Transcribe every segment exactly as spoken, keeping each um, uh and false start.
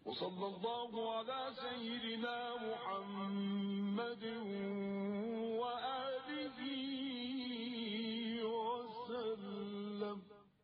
وصلى الله على سيدنا محمد وآله وسلم.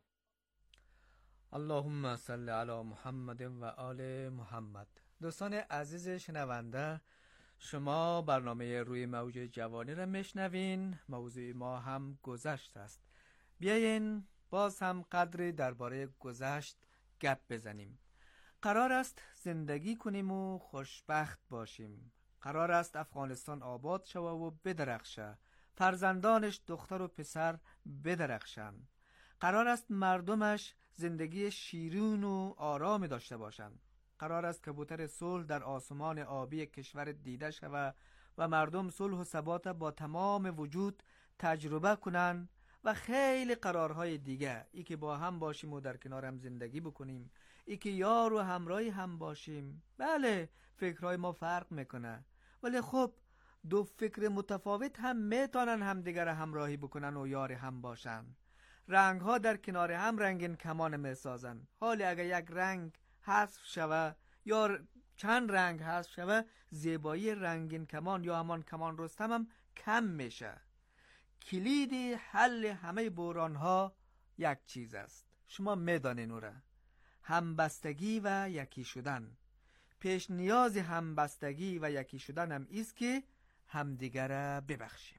اللهم صل علی محمد و آل محمد. دوستان عزیز شنونده، شما برنامه روی موج جوانی را میشنوین. موضوع ما هم گذشت است. بیاین باز هم قدری درباره گذشت گپ بزنیم. قرار است زندگی کنیم و خوشبخت باشیم. قرار است افغانستان آباد شود و بدرخشه، فرزندانش دختر و پسر بدرخشند. قرار است مردمش زندگی شیرین و آرام داشته باشند. قرار است کبوتر صلح در آسمان آبی کشور دیده شود و مردم صلح و ثبات با تمام وجود تجربه کنند و خیلی قرارهای دیگه، ای که با هم باشیم و در کنار هم زندگی بکنیم، ای که یار و همراهی هم باشیم. بله، فکرهای ما فرق میکنه، ولی خب دو فکر متفاوت هم میتونن همدیگر همراهی بکنن و یار هم باشن. رنگ ها در کنار هم رنگین کمان میسازن. حالی اگر یک رنگ حذف شوه یا چند رنگ حذف شوه، زیبایی رنگین کمان یا همان کمان رستم هم کم میشه. کلید حل همه بحران ها یک چیز است، شما میدانین او را: همبستگی و یکی شدن. پیش نیاز همبستگی و یکی شدن هم ایست که همدیگر را ببخشیم.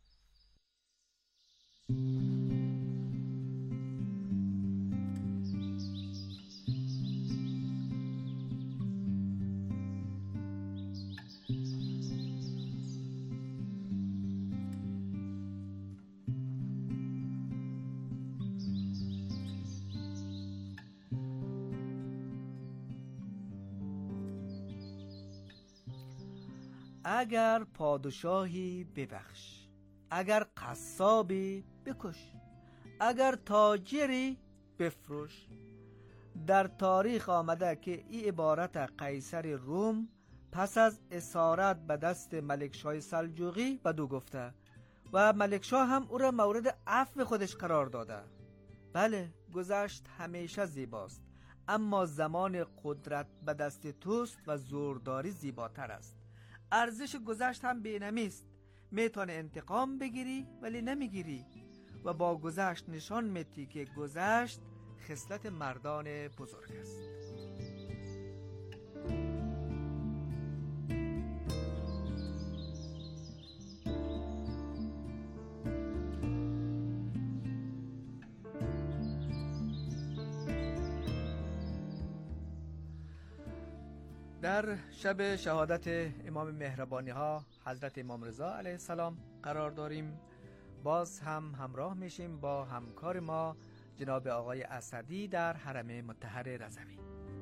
اگر پادشاهی ببخش، اگر قصابی بکش، اگر تاجری بفروش. در تاریخ آمده که این عبارت قیصر روم پس از اسارت به دست ملکشاه سلجوقی بدو گفته و ملکشاه هم او را مورد عفو خودش قرار داده. بله، گذشت همیشه زیباست، اما زمان قدرت به دست توست و زورداری زیباتر است. ارزش گذشت هم بی‌نمیست. میتونه انتقام بگیری ولی نمیگیری و با گذشت نشان میدی که گذشت خصلت مردان بزرگ است. در شب شهادت امام مهربانی ها حضرت امام رضا علیه السلام قرار داریم. باز هم همراه میشیم با همکار ما جناب آقای اسدی در حرم مطهر رضوی.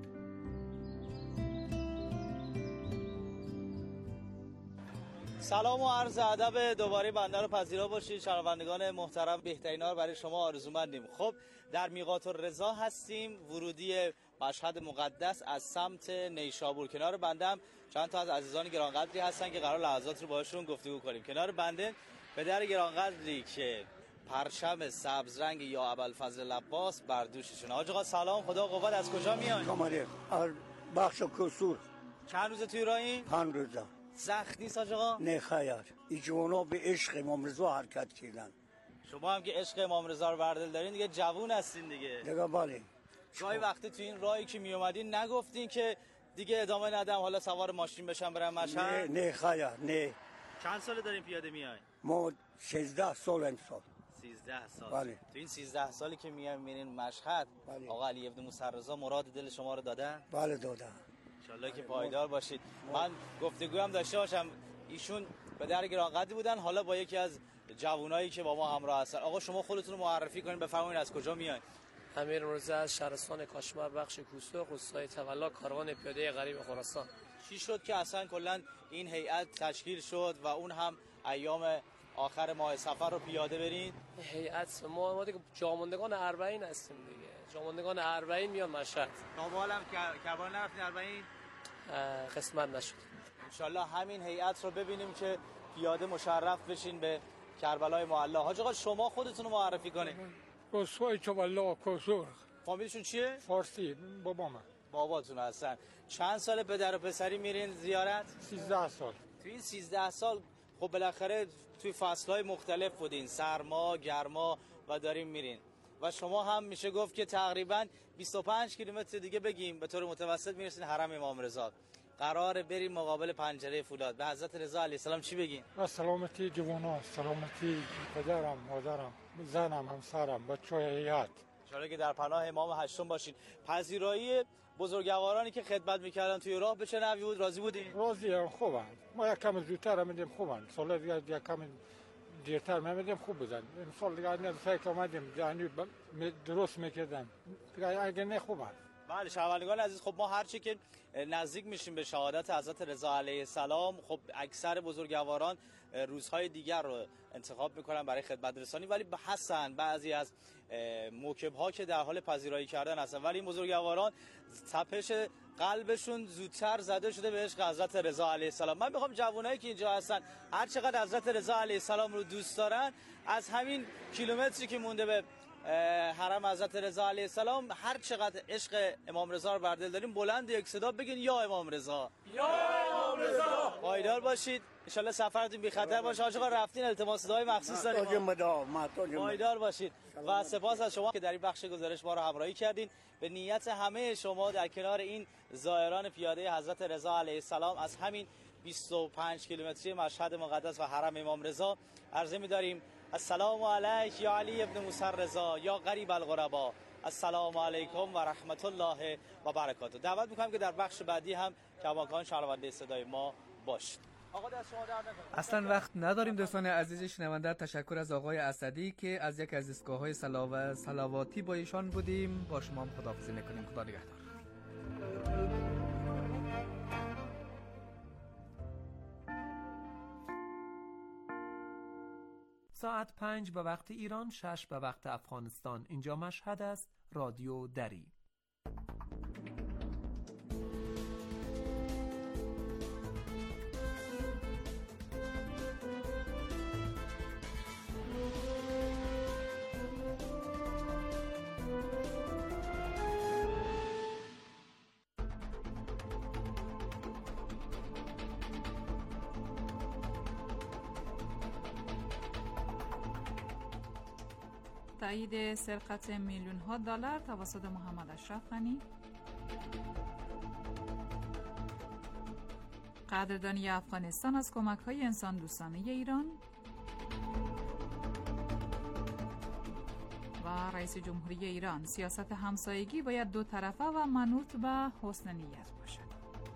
سلام و عرض ادب دوباره بنده رو پذیرا باشید شنوندگان محترم. بهترینا رو برای شما آرزومندیم. خب در میقات الرضا هستیم، ورودی مشهد مقدس از سمت نیشابور. کنار بنده هم چند تا از عزیزان گرانقدری هستن که قرار لحظات رو باهاشون گفتگو کنیم. کنار بنده پدر گرانقدری که پرچم سبز رنگ یا ابوالفضل عباس بر دوششون. حاج آقا سلام، خدا قوت. از کجا میایید؟ کامله از بخش کسور. چند روز توی راهی؟ پنج روزه. سخت نیست حاج آقا؟ نه خیر، این جوانا به عشق امام رضا حرکت کردن. شما هم که عشق امام رضا رو بردل دارین دیگه جوون هستین دیگه. دیگه بله. گاهی وقتی تو این راهی که می اومدین نگفتین که دیگه ادامه ندم حالا سوار ماشین بشم برم مشهد؟ نه نه خیر، نه. چند سال دارین پیاده میای؟ ما سیزده سال امسال. سیزده سال. بله. تو این سیزده سالی که میایم میرین مشهد، بله. آقا علی ابن موسی رضا مراد دل شما رو دادن؟ بله دادن. انشالله که پایدار باشید. من گفتگو هم داشته باشم. ایشون پدر گرانقدری بودن، حالا با یکی از جوانایی که با ما همراه هستن. آقا شما خودتون رو معرفی کنین، بفرمایید از کجا میایید؟ امیر مرزا از شهرستان کاشمر بخش کوسو، روستای تولا، کاروان پیاده غریب خراسان. چی شد که اصلا کلا این هیئت تشکیل شد و اون هم ایام آخر ماه صفر رو پیاده برین؟ هیئت ما ما دیگه جاماندگان اربعین هستیم دیگه. جاماندگان اربعین میان مشهد. نوبالم کربار نرفتین اربعین؟ قسمت نشد. انشالله همین هیئت رو ببینیم که پیاده مشرف بشین به کربلای معلی. حاج آقا شما خودتون رو معرفی کنید. روستای تولا کوسور. فامیلشون چیه؟ فارسی بابام. باباتون هستن. چند سال پدر و پسری میرین زیارت؟ سیزده سال. توی این سیزده سال خب بالاخره توی فصلهای مختلف بودین، سرما، گرما و دارین میرین و شما هم میشه گفت که تقریبا بیست و پنج کیلومتر دیگه بگیم به طور متوسط میرسین حرم امام رضا. قراره بریم مقابل پنجره فولاد. به حضرت رضا علیه السلام چی بگین؟ و سلامتی جوانا، سلامتی پدرم، مادرم، زنم، همسرم، بچه‌های هیئت. انشالله که در پناه امام هشتم باشین. پذیرایی بزرگوارانی که خدمت میکردن توی راه به چه نحوی بود؟ راضی بودین؟ راضی ام، خوبن. ما یک کم زودتر آمدیم، خوبن. سال دیگه یک کم دیرتر آمدیم، خوب بودن. این سال دیگه نه فکر آمدیم یعنی درست میکردن. دیگه اگه نه خوبن. بله شنوندگان عزیز، خب ما هرچی که نزدیک میشیم به شهادت حضرت رضا علیه السلام، خب اکثر بزرگواران روزهای دیگر رو انتخاب میکنن برای خدمت رسانی، ولی هستن بعضی از موکب‌ها که در حال پذیرایی کردن هستن، ولی این بزرگواران تپش قلبشون زودتر زده شده به عشق حضرت رضا علیه السلام. من میخوام جوانایی که اینجا هستن هر چقدر حضرت رضا علیه السلام رو دوست دارن، از همین کیلومتری که مونده به حرم حضرت رضا علیه السلام، هر چقدر عشق امام رضا رو بر دل داریم بلند یک صدا بگین یا امام رضا، یا امام رضا. پایدار باشید، ان شاء الله سفرتون بی خطر باشه. حاج آقا رفتین التماس دعای مخصوص داریم. پایدار باشید و سپاس از شما که در این بخش گزارش ما رو همراهی کردین. به نیت همه شما در کنار این زائران پیاده حضرت رضا علیه السلام از همین بیست و پنج کیلومتری مشهد مقدس و حرم امام رضا عرضه می‌داریم السلام علیک یا علی ابن موسی رضا یا غریب الغربا، السلام علیکم و رحمت الله و برکاته. دعوت می‌کنم که در بخش بعدی هم کماکان شنونده صدای ما باشید. آقا دست شما در نکنه. اصلا وقت نداریم دوستان عزیز شنونده. تشکر از آقای اسدی که از یک از ایستگاه‌های صلوات صلواتی با ایشان بودیم. با شما هم خداحافظی می‌کنیم. خدا نگهدار. ساعت پنج به وقت ایران، شش به وقت افغانستان. اینجا مشهد است. رادیو دری. تایید سرقت میلیون ها دلار توسط محمد اشرف غنی. قدردانی افغانستان از کمک های انسان دوستانه ایران و رئیس جمهوری ایران: سیاست همسایگی باید دو طرفه و منوط به حسن نیت باشد.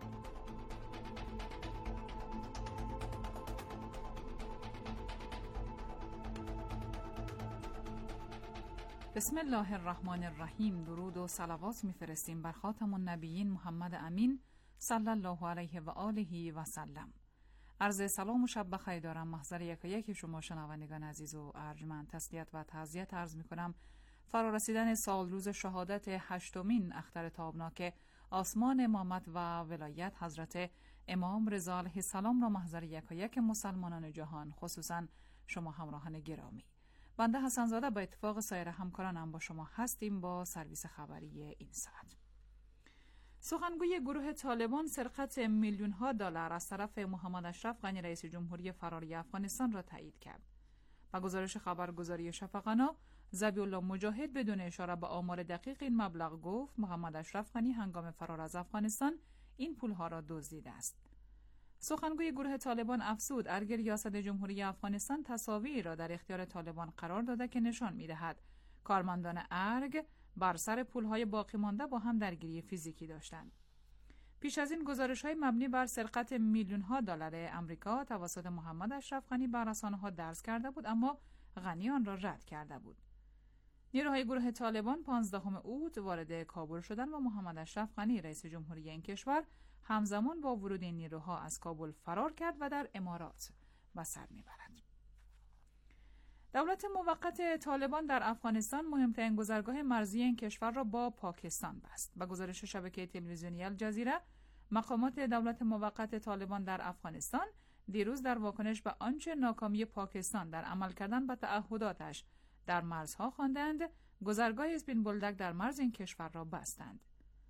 بسم الله الرحمن الرحیم. درود و صلوات میفرستیم بر خاتم النبیین محمد امین صلی الله علیه و آله و سلم. عرض سلام و شب بخیر دارم محضر یک یک شما شنوندگان عزیز و ارجمند. تسلیت و تعزیت عرض میکنم فرارسیدن سال روز شهادت هشتمین اختر تابناک آسمان امامت و ولایت حضرت امام رضا علیه السلام را محضر یک یک مسلمانان جهان، خصوصا شما همراهان گرامی. بنده حسن زاده با اتفاق سایر همکارانم با شما هستیم با سرویس خبری این ساعت. سخنگوی گروه طالبان سرقت میلیون ها دلار از طرف محمد اشرف غنی رئیس جمهوری فراری افغانستان را تایید کرد. با گزارش خبرگزاری شفقانا، ذبیح الله مجاهد بدون اشاره به آمار دقیق این مبلغ گفت محمد اشرف غنی هنگام فرار از افغانستان این پولها را دزدیده است. سخنگوی گروه طالبان افزود ارگ ریاست جمهوری افغانستان تصاویری را در اختیار طالبان قرار داده که نشان می‌دهد کارمندان ارگ بر سر پول‌های باقی مانده با هم درگیری فیزیکی داشتند. پیش از این گزارش‌های مبنی بر سرقت میلیون‌ها دلار آمریکا توسط محمد اشرف غنی بر رسانه‌ها درز کرده بود، اما غنی آن را رد کرده بود. نیروهای گروه طالبان پانزدهم اوت وارد کابل شدند و محمد اشرف غنی رئیس جمهوری این کشور همزمان با ورود این نیروها از کابل فرار کرد و در امارات به سر میبرد. دولت موقت طالبان در افغانستان مهمترین گذرگاه مرزی این کشور را با پاکستان بست. با گزارش شبکه تلویزیونی الجزیره، مقامات دولت موقت طالبان در افغانستان دیروز در واکنش به آنچه ناکامی پاکستان در عمل کردن به تعهداتش در مرزها خواندند، گذرگاه اسپین بولدک در مرز این کشور را بستند.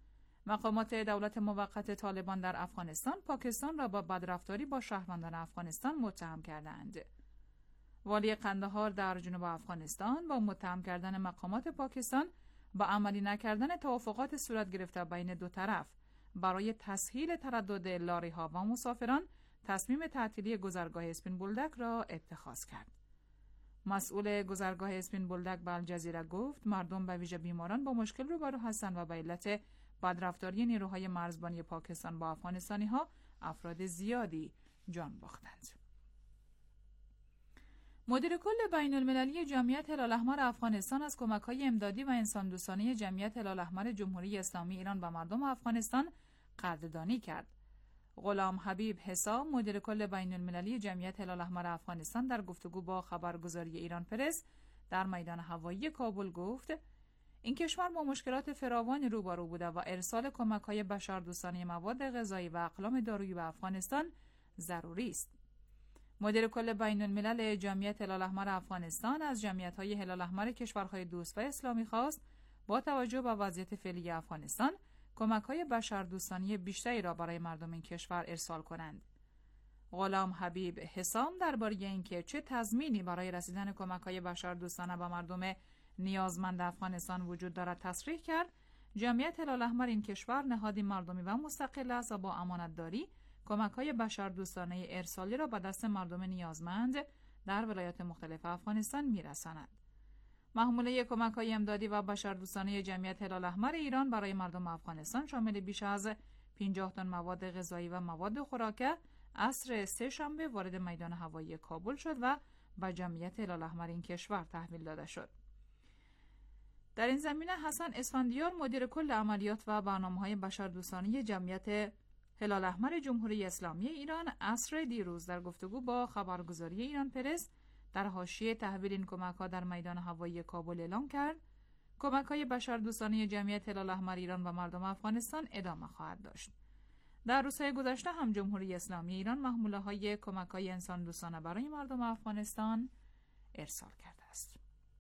مقامات دولت موقت طالبان در افغانستان پاکستان را با بدرفتاری با شهروندان افغانستان متهم کردند. والی قندهار در جنوب افغانستان با متهم کردن مقامات پاکستان با عملی نکردن توافقات صورت گرفته بین دو طرف برای تسهیل تردد لاری‌ها و مسافران تصمیم تعطیلی گذرگاه اسپین بولدک را اتخاذ کرد. مسئول گذرگاه اسپین بولدک به الجزیره گفت مردم به ویژه بیماران با مشکل روبرو هستند و به علت بدرفتاری نیروهای مرزبانی پاکستان با افغانستانی‌ها افراد زیادی جان باختند. مدیر کل بین المللی جمعیت هلال احمر افغانستان از کمک‌های امدادی و انسان‌دوستانه جمعیت هلال احمر جمهوری اسلامی ایران به مردم افغانستان قدردانی کرد. غلام حبیب حسام مدیر کل بین المللی جمعیت هلال احمر افغانستان در گفتگو با خبرگزاری ایران پرس در میدان هوایی کابل گفت این کشور با مشکلات فراوانی روبرو بوده و ارسال کمک‌های بشردوستانه مواد غذایی و اقلام دارویی به افغانستان ضروری است. مدیر کل بین الملل جمعیت هلال احمر افغانستان از جمعیت‌های هلال احمر کشورهای دوست و اسلامی خواست با توجه به وضعیت فعلی افغانستان کمک‌های بشردوستانه بیشتری را برای مردم این کشور ارسال کنند. غلام حبیب حسام درباره اینکه چه تضمینی برای رسیدن کمک‌های بشردوستانه به مردم نیازمند افغانستان وجود دارد تصریح کرد. جمعیت هلال احمر این کشور نهادی مردمی و مستقل است و با امانتداری کمک‌های بشردوستانه ارسالی را به دست مردم نیازمند در ولایات مختلف افغانستان می‌رساند. محموله کمک‌های امدادی و بشردوستانه جمعیت هلال احمر ایران برای مردم افغانستان شامل بیش از پنجاه تن مواد غذایی و مواد خوراکه عصر سه شنبه وارد میدان هوایی کابل شد و به جمعیت هلال احمر این کشور تحویل داده شد. در این زمینه حسن اسفندیار مدیر کل عملیات و برنامه‌های بشردوستانه جمعیت هلال احمر جمهوری اسلامی ایران عصر دیروز در گفتگو با خبرگزاری ایران پرس در حاشیه تحویل این کمک‌ها در میدان هوایی کابل اعلام کرد کمک‌های بشردوستانه جمعیت هلال احمر ایران و مردم افغانستان ادامه خواهد داشت. در روزهای گذشته هم جمهوری اسلامی ایران محموله‌های کمک‌های انسان‌دوستانه برای مردم افغانستان ارسال کرده است.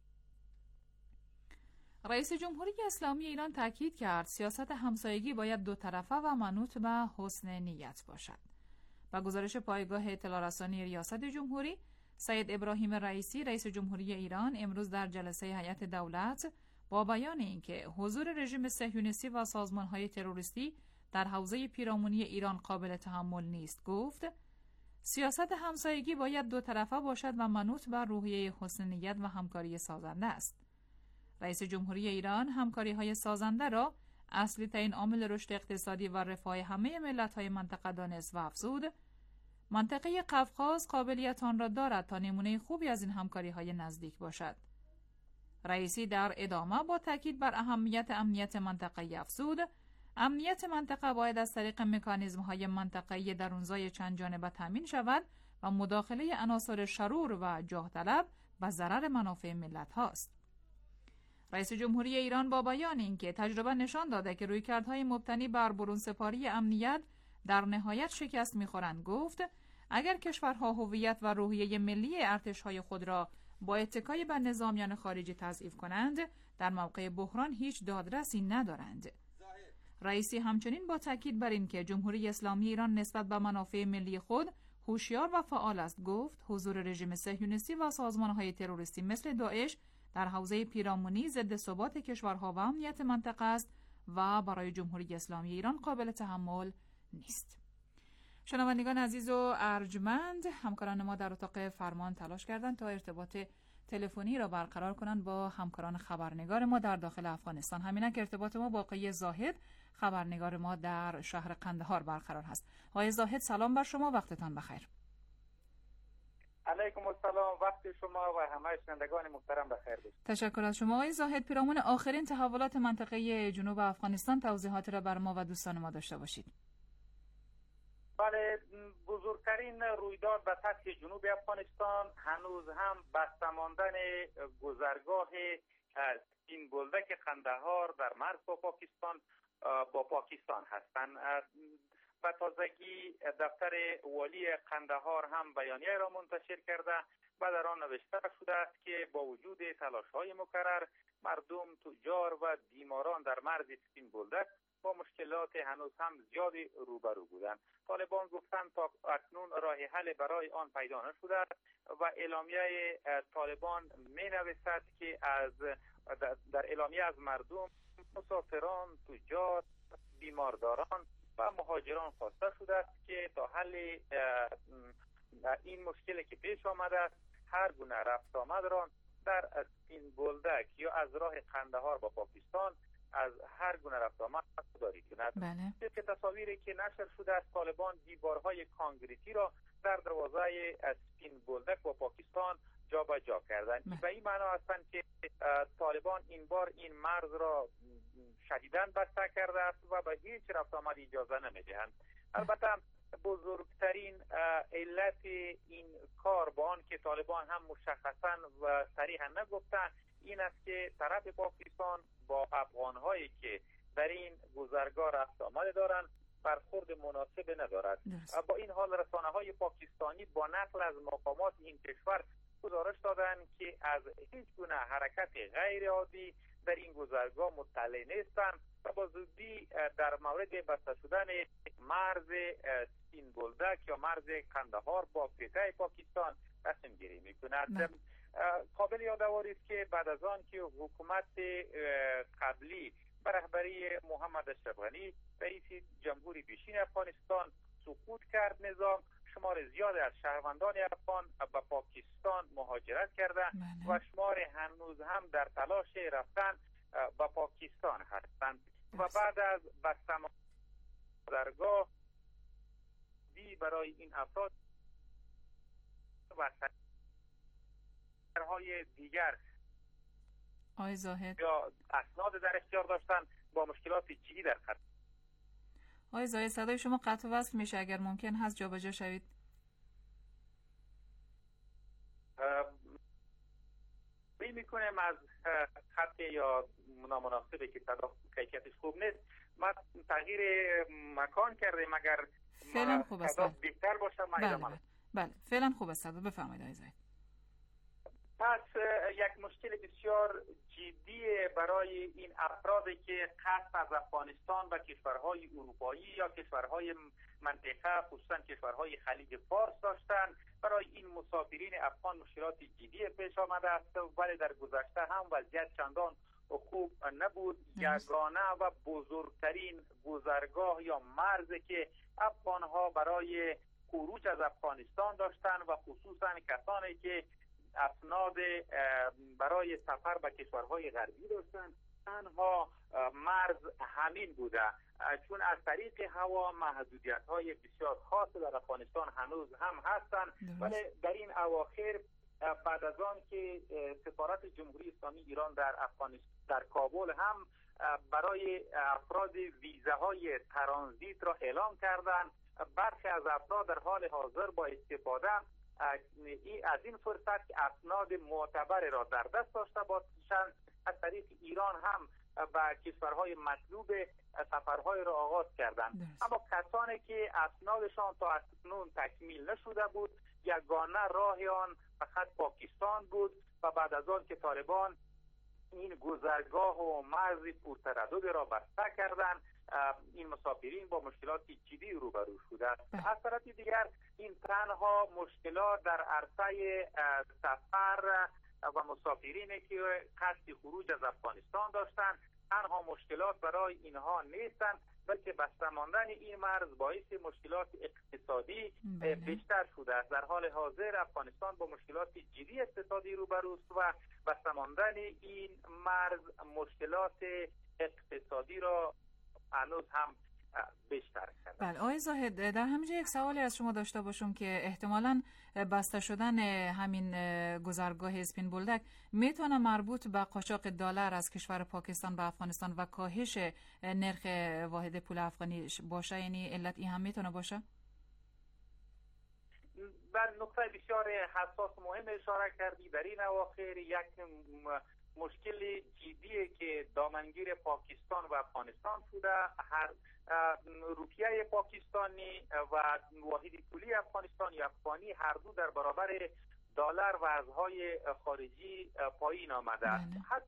رئیس جمهوری اسلامی ایران تاکید کرد سیاست همسایگی باید دو طرفه و منوط به حسن نیت باشد. با گزارش پایگاه اطلاع رسانی ریاست جمهوری، سید ابراهیم رئیسی رئیس جمهوری ایران امروز در جلسه هیئت دولت با بیان اینکه حضور رژیم صهیونیستی و سازمان‌های تروریستی در حوزه پیرامونی ایران قابل تحمل نیست گفت سیاست همسایگی باید دو طرفه باشد و منوط به روحیه حسن نیت و همکاری سازنده است. رئیس جمهوری ایران همکاری‌های سازنده را اصلی ترین عامل رشد اقتصادی و رفاه همه ملت‌های منطقه دانست و افزود منطقه قفقاز قابلیت آن را دارد تا نمونه خوبی از این همکاری‌های نزدیک باشد. رئیسی در ادامه با تاکید بر اهمیت امنیت منطقه‌ای افزود امنیت منطقه باید از طریق مکانیزم‌های منطقه‌ای درونزای چند جانبه تامین شود و مداخله عناصر شرور و جاه طلب به ضرر منافع ملت هاست. رئیس جمهوری ایران با بیان اینکه تجربه نشان داده که رویکردهای مبتنی بر برونسپاری امنیت در نهایت شکست می‌خورند گفت اگر کشورها هویت و روحیه ملی ارتش‌های خود را با اتکای به نظامیان خارجی تضعیف کنند در موقع بحران هیچ دادرسی ندارند. رئیسی همچنین با تاکید بر اینکه جمهوری اسلامی ایران نسبت به منافع ملی خود هوشیار و فعال است گفت حضور رژیم صهیونیستی و سازمان‌های تروریستی مثل داعش در حوزه پیرامونی ضد ثبات کشورها و امنیت منطقه است و برای جمهوری اسلامی ایران قابل تحمل نیست. شنوندگان عزیز و ارجمند، همکاران ما در اتاق فرمان تلاش کردند تا ارتباط تلفنی را برقرار کنند با همکاران خبرنگار ما در داخل افغانستان. همینه که ارتباط ما با آقای زاهد خبرنگار ما در شهر قندهار برقرار هست. آقای زاهد سلام بر شما، وقتتان بخیر. علیکم السلام، وقت شما و همه شنوندگان محترم بخیر باشید. تشکر از شما آقای زاهد. پیرامون آخرین تحولات منطقه جنوب افغانستان توضیحات را بر ما و دوستان ما داشته باشید. بله، بزرگترین رویداد به سطح جنوب افغانستان هنوز هم بسته ماندن گذرگاه این بولدک قندهار در مرز با پاکستان با پاکستان هستند. و تازگی دفتر والی قندهار هم بیانیه را منتشر کرده و در آن نوشته شده است که با وجود تلاش‌های مکرر مردم، تجار و بیماران در مرز اسپین بولدک با مشکلات هنوز هم زیادی روبرو بودند. طالبان گفتند تا اکنون راه حل برای آن پیدا نشده و اعلامیه طالبان می نویسد که از در اعلامیه از مردم، مسافران، تجار، بیمارداران و مهاجران خواسته شده است که تا حل این مشکلی که پیش آمده است هر گونه رفت آمد را در اسپین بولدک یا از راه قندهار با پاکستان از هر گونه رفت آمد داری کند. بله. که تصاویری که نشر شده است، طالبان دیوارهای کانکریتی را در دروازه اسپین بولدک با پاکستان جابجا جا کردند. و این معنا هستند که طالبان این بار این مرز را شدیداً بسته کرده است و به هیچ رفت آمد اجازه نمیدهند. البته بزرگترین علت این کار با آن که طالبان هم مشخصاً و صریحاً نگفتند این است که طرف پاکستان با افغان‌هایی که در این گذرگاه رفت آمد دارند برخورد مناسب ندارد. درست. با این حال رسانه‌های پاکستانی با نقل از مقامات این کشور گزارش دادند که از هیچ گونه حرکت غیر عادی در این گذرگاه مطلع نیستند و با زودی در مورد بسته شدن مرز اسپین بولدک یا مرز قندهار با پیته پاکستان تصمیم گیری می‌کند. قابل یادآوری است که بعد از آن که حکومت قبلی به رهبری محمد اشرف غنی رئیس جمهوری پیشین افغانستان سقوط کرد نظام، شمار زیادی از شهروندان افغان به پاکستان مهاجرت کردند و شمار هنوز هم در تلاش رفتن به پاکستان هستند و بعد از بسته‌ماندن گذرگاه دی برای این افراد و های دیگر آقای زاهد یا اسناد در اختیار داشتن با مشکلات جدی در خط. آقای زاهد صدای شما قطع و وصل میشه، اگر ممکن هست جابجا شوید. می میکنم از خط یا نامناسبه که صدا کیفیتش خوب نیست ما تغییر مکان کردیم، مگر فعلا خوب است. بهتر باشه. بله بله. بله فعلا خوب است. بفرمایید آقای زاهد. پس یک مشکل بسیار جدی برای این افرادی که قصد از افغانستان و کشورهای اروپایی یا کشورهای منطقه خصوصا کشورهای خلیج فارس داشتند. برای این مسافرین افغان مشکلات جدی پیش آمده است، ولی در گذشته هم وضعیت چندان خوب نبود. یگانه و بزرگترین گذرگاه یا مرزی که افغانها برای خروج از افغانستان داشتند و خصوصا کسانی که اسناد برای سفر به کشورهای غربی داشتند تنها مرز همین بوده، چون از طریق هوا محدودیت‌های بسیار خاص در افغانستان هنوز هم هستند. ولی در این اواخر بعد از آن که سفارت جمهوری اسلامی ایران در افغانستان در کابل هم برای افراد ویزاهای ترانزیت را اعلام کردند، برخی از افراد در حال حاضر با استفاده از این فرصت که اسناد معتبر را در دست داشته باشند از طریق ایران هم و کشورهای مطلوب سفرهای را آغاز کردند. اما کسانی که اسنادشان تا اکنون تکمیل نشده بود یگانه راه آن فقط پاکستان بود و بعد از آن که طالبان این گذرگاه و مرز پرتردد را بسته کردند این مسافرین با مشکلات جدی روبرو شدند. از طرف دیگر این تنها مشکلات در عرصه سفر و مسافرینی که قصد خروج از افغانستان داشتند تنها مشکلات برای اینها نیستند، بلکه بسته ماندن این مرز باعث مشکلات اقتصادی بله. بیشتر شده است. در حال حاضر افغانستان با مشکلات جدی اقتصادی روبرو است و بسته ماندن این مرز مشکلات اقتصادی را هنوز هم بیشتر کرده. بله آقای زاهد، در همینجا یک سوالی از شما داشته باشم که احتمالاً بسته شدن همین گذرگاه اسپین بولدک میتونه مربوط به قاچاق دلار از کشور پاکستان به افغانستان و کاهش نرخ واحد پول افغانی باشه، یعنی علت این هم میتونه باشه؟ بر نقطه بسیار حساس مهم اشاره کردی. در این اواخر یک مشکل جدی که دامنگیر پاکستان و افغانستان شده، هر روپیه پاکستانی و واحد پولی افغانستان یا افغانی هر دو در برابر دلار و ارزهای خارجی پایین آمده است. حتی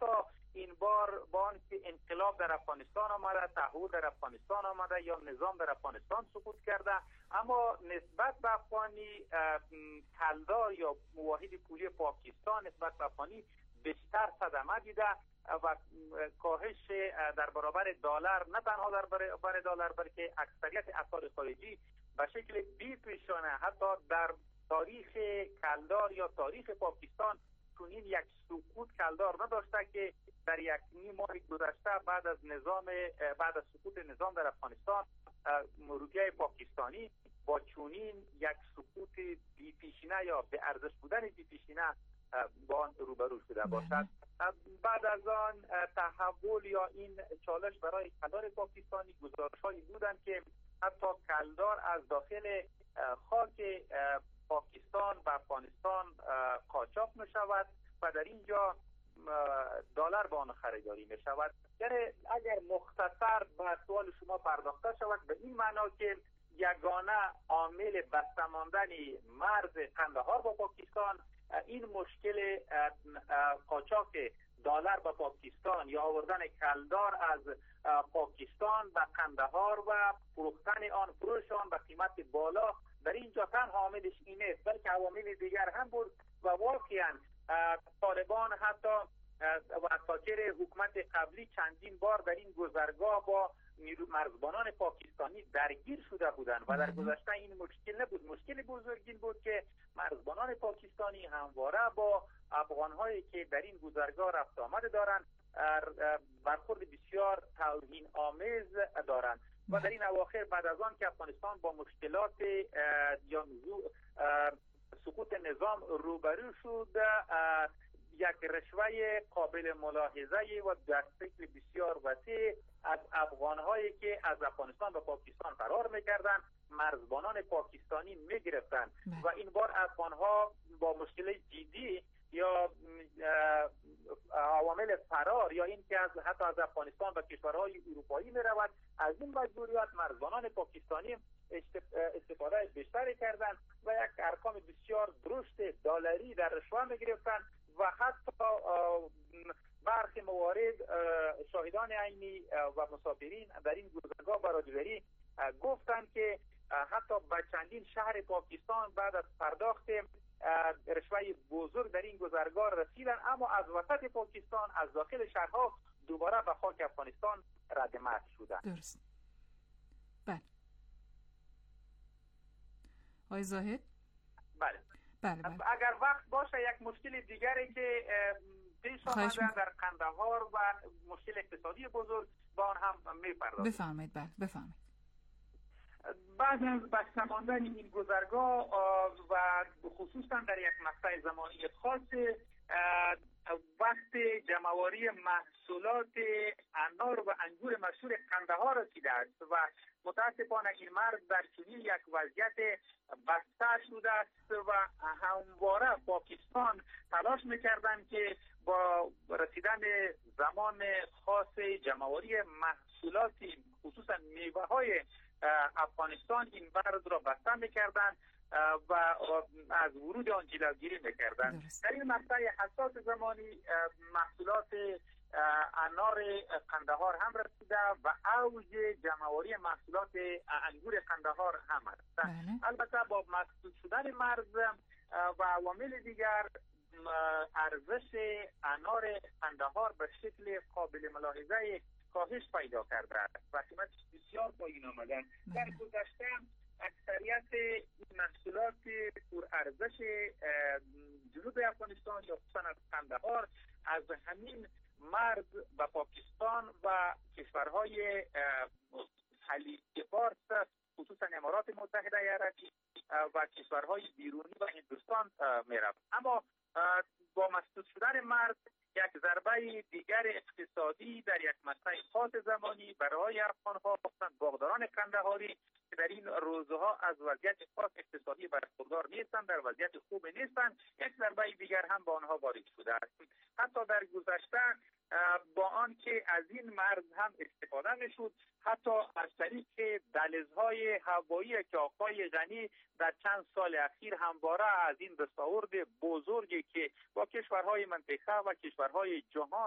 این بار با آنکه انقلاب در افغانستان آمده، تحول در افغانستان آمده یا نظام در افغانستان سقوط کرده، اما نسبت به افغانی کلدار یا واحد پولی پاکستان نسبت به افغانی بیشتر صدمه دیده و کاهش در برابر دلار، نه تنها در برابر دلار بلکه اکثریت اسعار خارجی به شکل بی پیشانه حتی در تاریخ کلدار یا تاریخ پاکستان چنین یک سقوط کلدار نداشته که در یک نیم ماه گذشته بعد از نظام بعد از سقوط نظام در افغانستان روپیه پاکستانی با چنین یک سقوط بی پیشینه یا به ارزش بودن بی پیشینه با آن روبرو شده باشد. بعد از آن تحول یا این چالش برای کلدار پاکستانی گزارش‌هایی بودند که حتی کلدار از داخل خاک پاکستان و افغانستان قاچاق می شود و در اینجا دلار با آن خریداری می شود. یعنی اگر مختصر به سوال شما پرداخته شود به این معنا که یگانه عامل بسته ماندن مرز قندهار با پاکستان این مشکل قاچاق دلار به پاکستان یا آوردن کلدار از پاکستان به قندهار و فروختن آن فروش آن به قیمت بالا در اینجا تنها عاملش این است، بلکه عوامل دیگر هم بود و واقعا طالبان حتی و اساطیر حکومت قبلی چندین بار در این گذرگاه با مرزبانان پاکستانی درگیر شده بودند و در گذشته این مشکل نبود. مشکل بزرگ این بود که مرزبانان پاکستانی همواره با افغان‌هایی که در این گذرگاه رفت آمد دارند برخورد بسیار توهین آمیز دارند و در این اواخر بعد از آن که افغانستان با مشکلات یا سقوط نظام روبرو شد یک رشوه قابل ملاحظه و در شکل بسیار وسیع از افغان‌هایی که از افغانستان به پاکستان فرار می‌کردند مرزبانان پاکستانی می‌گرفتند و این بار افغان‌ها با مشکل جدی یا عوامل فرار یا این که از حتی از افغانستان و کشورهای اروپایی می‌رود از این مجبوریت مرزبانان پاکستانی استفاده بیشتری کردند و یک ارقام بسیار درشت دلاری در رشوه می‌گرفتند و حتی برخی موارد شاهدان عینی و مسافرین در این گذرگاه برادری گفتند که حتی به چندین شهر پاکستان بعد از پرداخت رشوه بزرگ در این گذرگاه رسیدن اما از وسط پاکستان از داخل شهرها دوباره به خاک افغانستان ردمت شدند. درست. بله. آقای زاهد؟ بله. بله بله. اگر وقت باشه یک مشکل دیگری که پیش آمده در قندهار و مشکل اقتصادی بزرگ با آن هم می‌پردازم. بفرمایید. بله بفرمایید. بعد از بسته ماندن این گذرگاه و خصوصا در یک مقطع زمانی خاص وقت جمع‌آوری محصولات انار و انگور مشهور قندهار رسیده است و متاسفانه این مرز در چنین یک وضعیت بسته شده است و همواره پاکستان تلاش می‌کردند که با رسیدن زمان خاص جمع‌آوری محصولات خصوصا میوه‌های افغانستان این مرز را بسته می‌کردند و از ورود آن جلوگیری می‌کردند. در این مقطع حساس زمانی محصولات انار قندهار هم رسیده و اوج جمع‌آوری محصولات انگور قندهار هم است. البته با مسدود شدن مرز و عوامل دیگر ارزش انار قندهار به شکل قابل ملاحظه کاهش پیدا کرده است و قیمتش بسیار پایین آمده. در گذشته اکثریت محصولات پر ارزش جنوب افغانستان یا خصوصا از قندهار از همین مرز به پاکستان و کشورهای خلیج فارس خصوصا امارات متحده عربی و کشورهای بیرونی و هندوستان می‌رفت. اما با مسدود شدن مرز یک ضربه دیگر اقتصادی در یک مقطع خاص زمانی برای افغان‌ها خصوصا باغداران قندهاری که در این روزها از وضعیت خاص اقتصادی برخوردار نیستند، در وضعیت خوب نیستند، یک ضربه دیگر هم با آنها وارد شده است. حتی در گذشته با آنکه از این مرز هم استفاده میشد حتی از طریق دهلیزهای هوایی که آقای غنی در چند سال اخیر همواره از این دستاورد بزرگی که با کشورهای منطقه و کشورهای جهان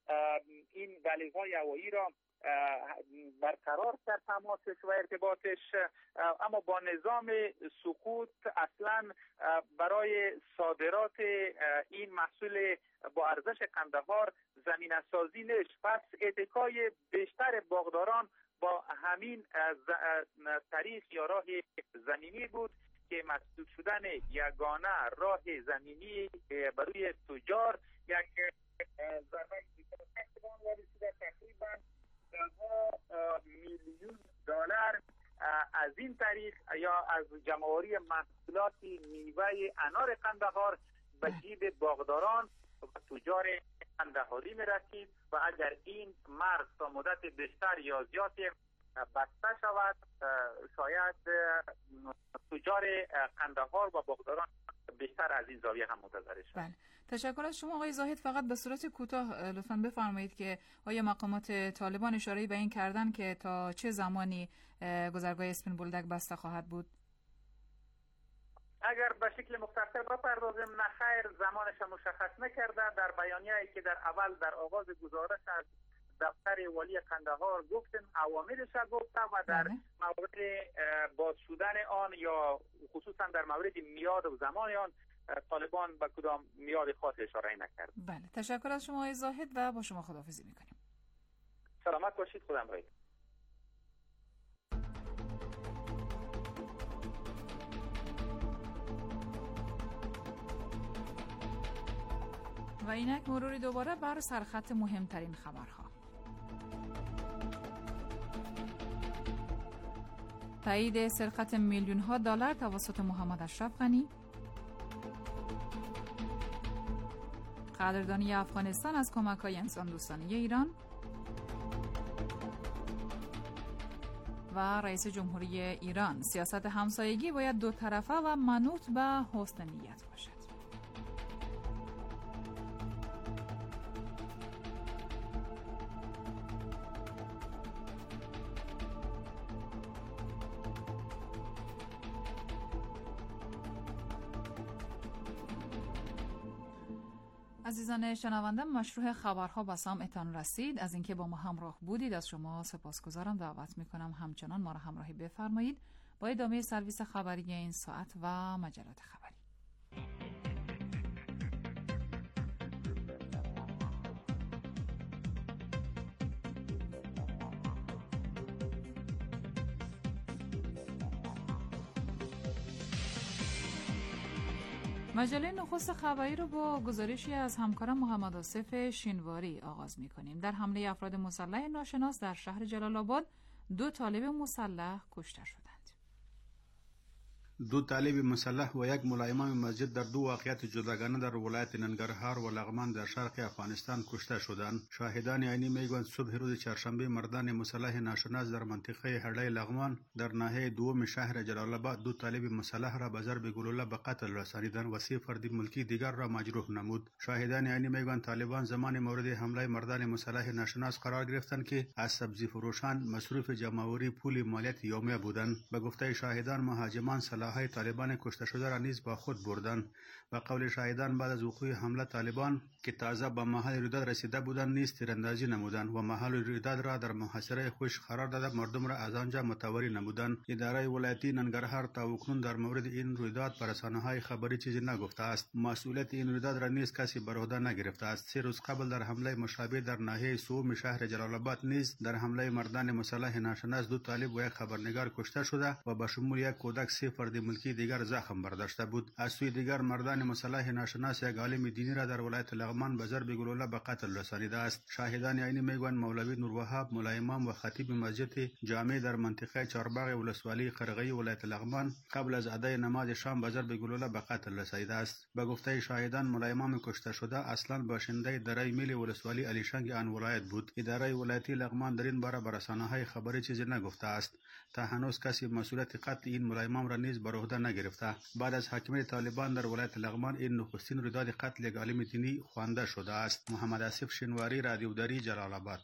این دهلیزهای هوایی را برقرار کرد تماسش و ارتباطش، اما با نظام سقوط اصلا برای صادرات این محصول با ارزش قندهار زمینه سازی نشد. پس اتکای بیشتر باغداران با همین طریق یا راه زمینی بود که مسدود شدن یگانه راه زمینی برای تجار یک ضربه تقریبا ده میلیون دلار از این طریق یا از جمع‌آوری محصولات میوه انار قندهار به جیب باغداران و تجار قندهاری می‌رسید و اگر این مرز تا مدت بیشتر یا زیادی بسته شود شاید تجار قندهار و باغداران بیشتر از این زاویه هم متضرر شد. بله. تشکر از شما آقای زاهد. فقط به صورت کوتاه لطفاً بفرمایید که آیا مقامات طالبان اشاره‌ای به این کردن که تا چه زمانی گذرگاه اسپین بولدک بسته خواهد بود؟ اگر به شکل مختصر بپردازم، نه خیر، زمانش مشخص نکرده. در بیانیه‌ای که در اول در آغاز گزارش از دفتر والی قندهار گفتن اوامرش گفته و در مورد باز شدن آن یا خصوصا در مورد میاد و زمان آن طالبان به کدام میاد خاص اشاره نکرد. بله، تشکر از شما آقای زاهد و با شما خداحافظی میکنیم. سلامت باشید. خدا همراهتون. و اینک مروری دوباره بر سرخط مهمترین خبرها. تایید سرقت میلیون ها دلار توسط محمد اشرف غنی. قدردانی افغانستان از کمک‌های انسان دوستانه ایران. و رئیس جمهوری ایران: سیاست همسایگی باید دو طرفه و منوط به حسن نیت باشد. عزیزان شنونده، مشروع خبرها به سمعتان رسید. از اینکه با ما همراه بودید از شما سپاسگزارم. دعوت میکنم همچنان ما را همراهی بفرمایید با ادامه سرویس خبری این ساعت و مجلات خبری. مجله نخست خبری رو با گزارشی از همکارم محمد آصف شینواری آغاز می‌کنیم. در حمله افراد مسلح ناشناس در شهر جلال آباد دو طالب مسلح کشته شدند. دو طالب مسلح و یک ملا امام مسجد در دو واقعیت جداگانه در ولایت ننگرهار و لغمان در شرق افغانستان کشته شدند. شاهدان عینی میگویند صبح روز چهارشنبه مردان مسلح ناشناس در منطقه هرلای لغمان در ناحیه دوم شهر جلال آباد دو طالب مسلح را به ضرب گلوله به قتل رسانیدند و سه فرد ملکی دیگر را مجروح نمود. شاهدان عینی میگویند طالبان زمان مورد حمله مردان مسلح ناشناس قرار گرفتند که از سبزی فروشان مصروف جمع‌آوری پول مالیات یومیه بودند. به گفته شاهدان مهاجمان های طالبان کشته شده را نیز با خود بردند. و قول شاهدان بعد از وقوع حمله طالبان که تازه به محل رویداد رسیده بودند نیز تیراندازی نمودند و محل رویداد را در محاصره خوش قرار داده مردم را از آنجا متواری نمودند. اداره ولایتی ننگرهار تا اکنون در مورد این رویداد به رسانه‌های خبری چیزی نگفته است. مسئولیت این رویداد را نیز کسی بر عهده نگرفته است. سه روز قبل در حمله مشابه در ناحیه سوم شهر جلال آباد نیز در حمله مردان مسلح ناشناس دو طالب و یک خبرنگار کشته شده و به شمول یک کودک سه فرد ملکی دیگر زخم برداشته بود. از سوی دیگر مردان مسلح ناشناس یک عالم دینی را در ولایت لغمان به ضرب گلوله به قتل رسانیده است. شاهدان عینی میگویند مولوی نوروهاب ملا امام و خطیب مسجد جامع در منطقه چهارباغ ولسوالی قرغی ولایت لغمان قبل از ادای نماز شام به ضرب گلوله به قتل رسیده است. به گفته شاهدان ملا امام کشته شده اصلا باشنده درای میل ولسوالی علیشنگ آن ولایت بود. اداره ولایتی لغمان در این باره به رسانه‌های خبری چیزی نگفته است. تا هنوز کسی مسئولیت قتل این ملا امام را نیز بر عهده نگرفته. بعد از حکومت طالبان در ولایت لغمان این نخستین رویداد قتل یک عالم دینی خوانده شده است. محمد آصف شینواری، رادیو دری، جلال آباد.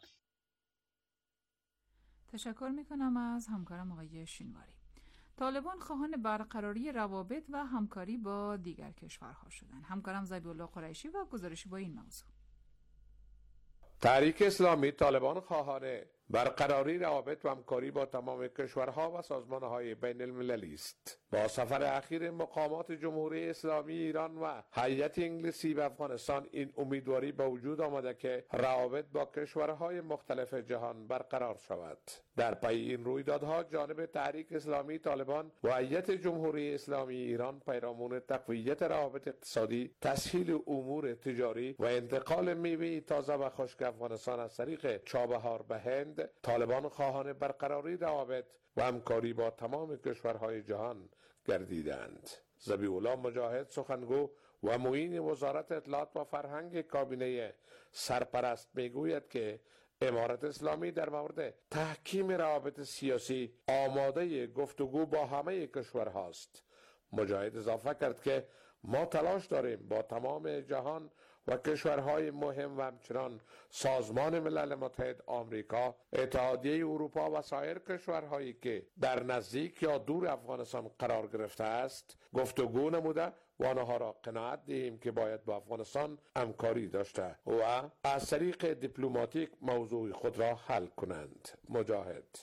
تشکر میکنم از همکارم آقای شینواری. طالبان خواهان برقراری روابط و همکاری با دیگر کشورها شدند. همکارم ذبیح الله قریشی و گزارشی با این موضوع. تحریک اسلامی طالبان خواهان برقراری روابط و همکاری با تمام کشورها و سازمانهای بین المللی است. با سفر اخیر مقامات جمهوری اسلامی ایران و هیئت انگلیسی به افغانستان این امیدواری به وجود آمده که روابط با کشورهای مختلف جهان برقرار شود. در پی این رویدادها جانب تحریک اسلامی طالبان و هیئت جمهوری اسلامی ایران پیرامون تقویت روابط اقتصادی، تسهیل امور تجاری و انتقال میوه تازه و خشک افغانستان از طریق چابهار به هند، طالبان خواهان برقراری روابط و همکاری با تمام کشورهای جهان گردیدند. ذبیح الله مجاهد سخنگو و معین وزارت اطلاعات و فرهنگ کابینه سرپرست میگوید که امارت اسلامی در مورد تحکیم روابط سیاسی آماده گفتگو با همه کشورهاست. مجاهد اضافه کرد که ما تلاش داریم با تمام جهان و کشورهای مهم و همچنان سازمان ملل متحد آمریکا، اتحادیه اروپا و سایر کشورهایی که در نزدیک یا دور افغانستان قرار گرفته است گفتگو نموده و آنها را قناعت دهیم که باید با افغانستان همکاری داشته و از طریق دیپلماتیک موضوع خود را حل کنند. مجاهد: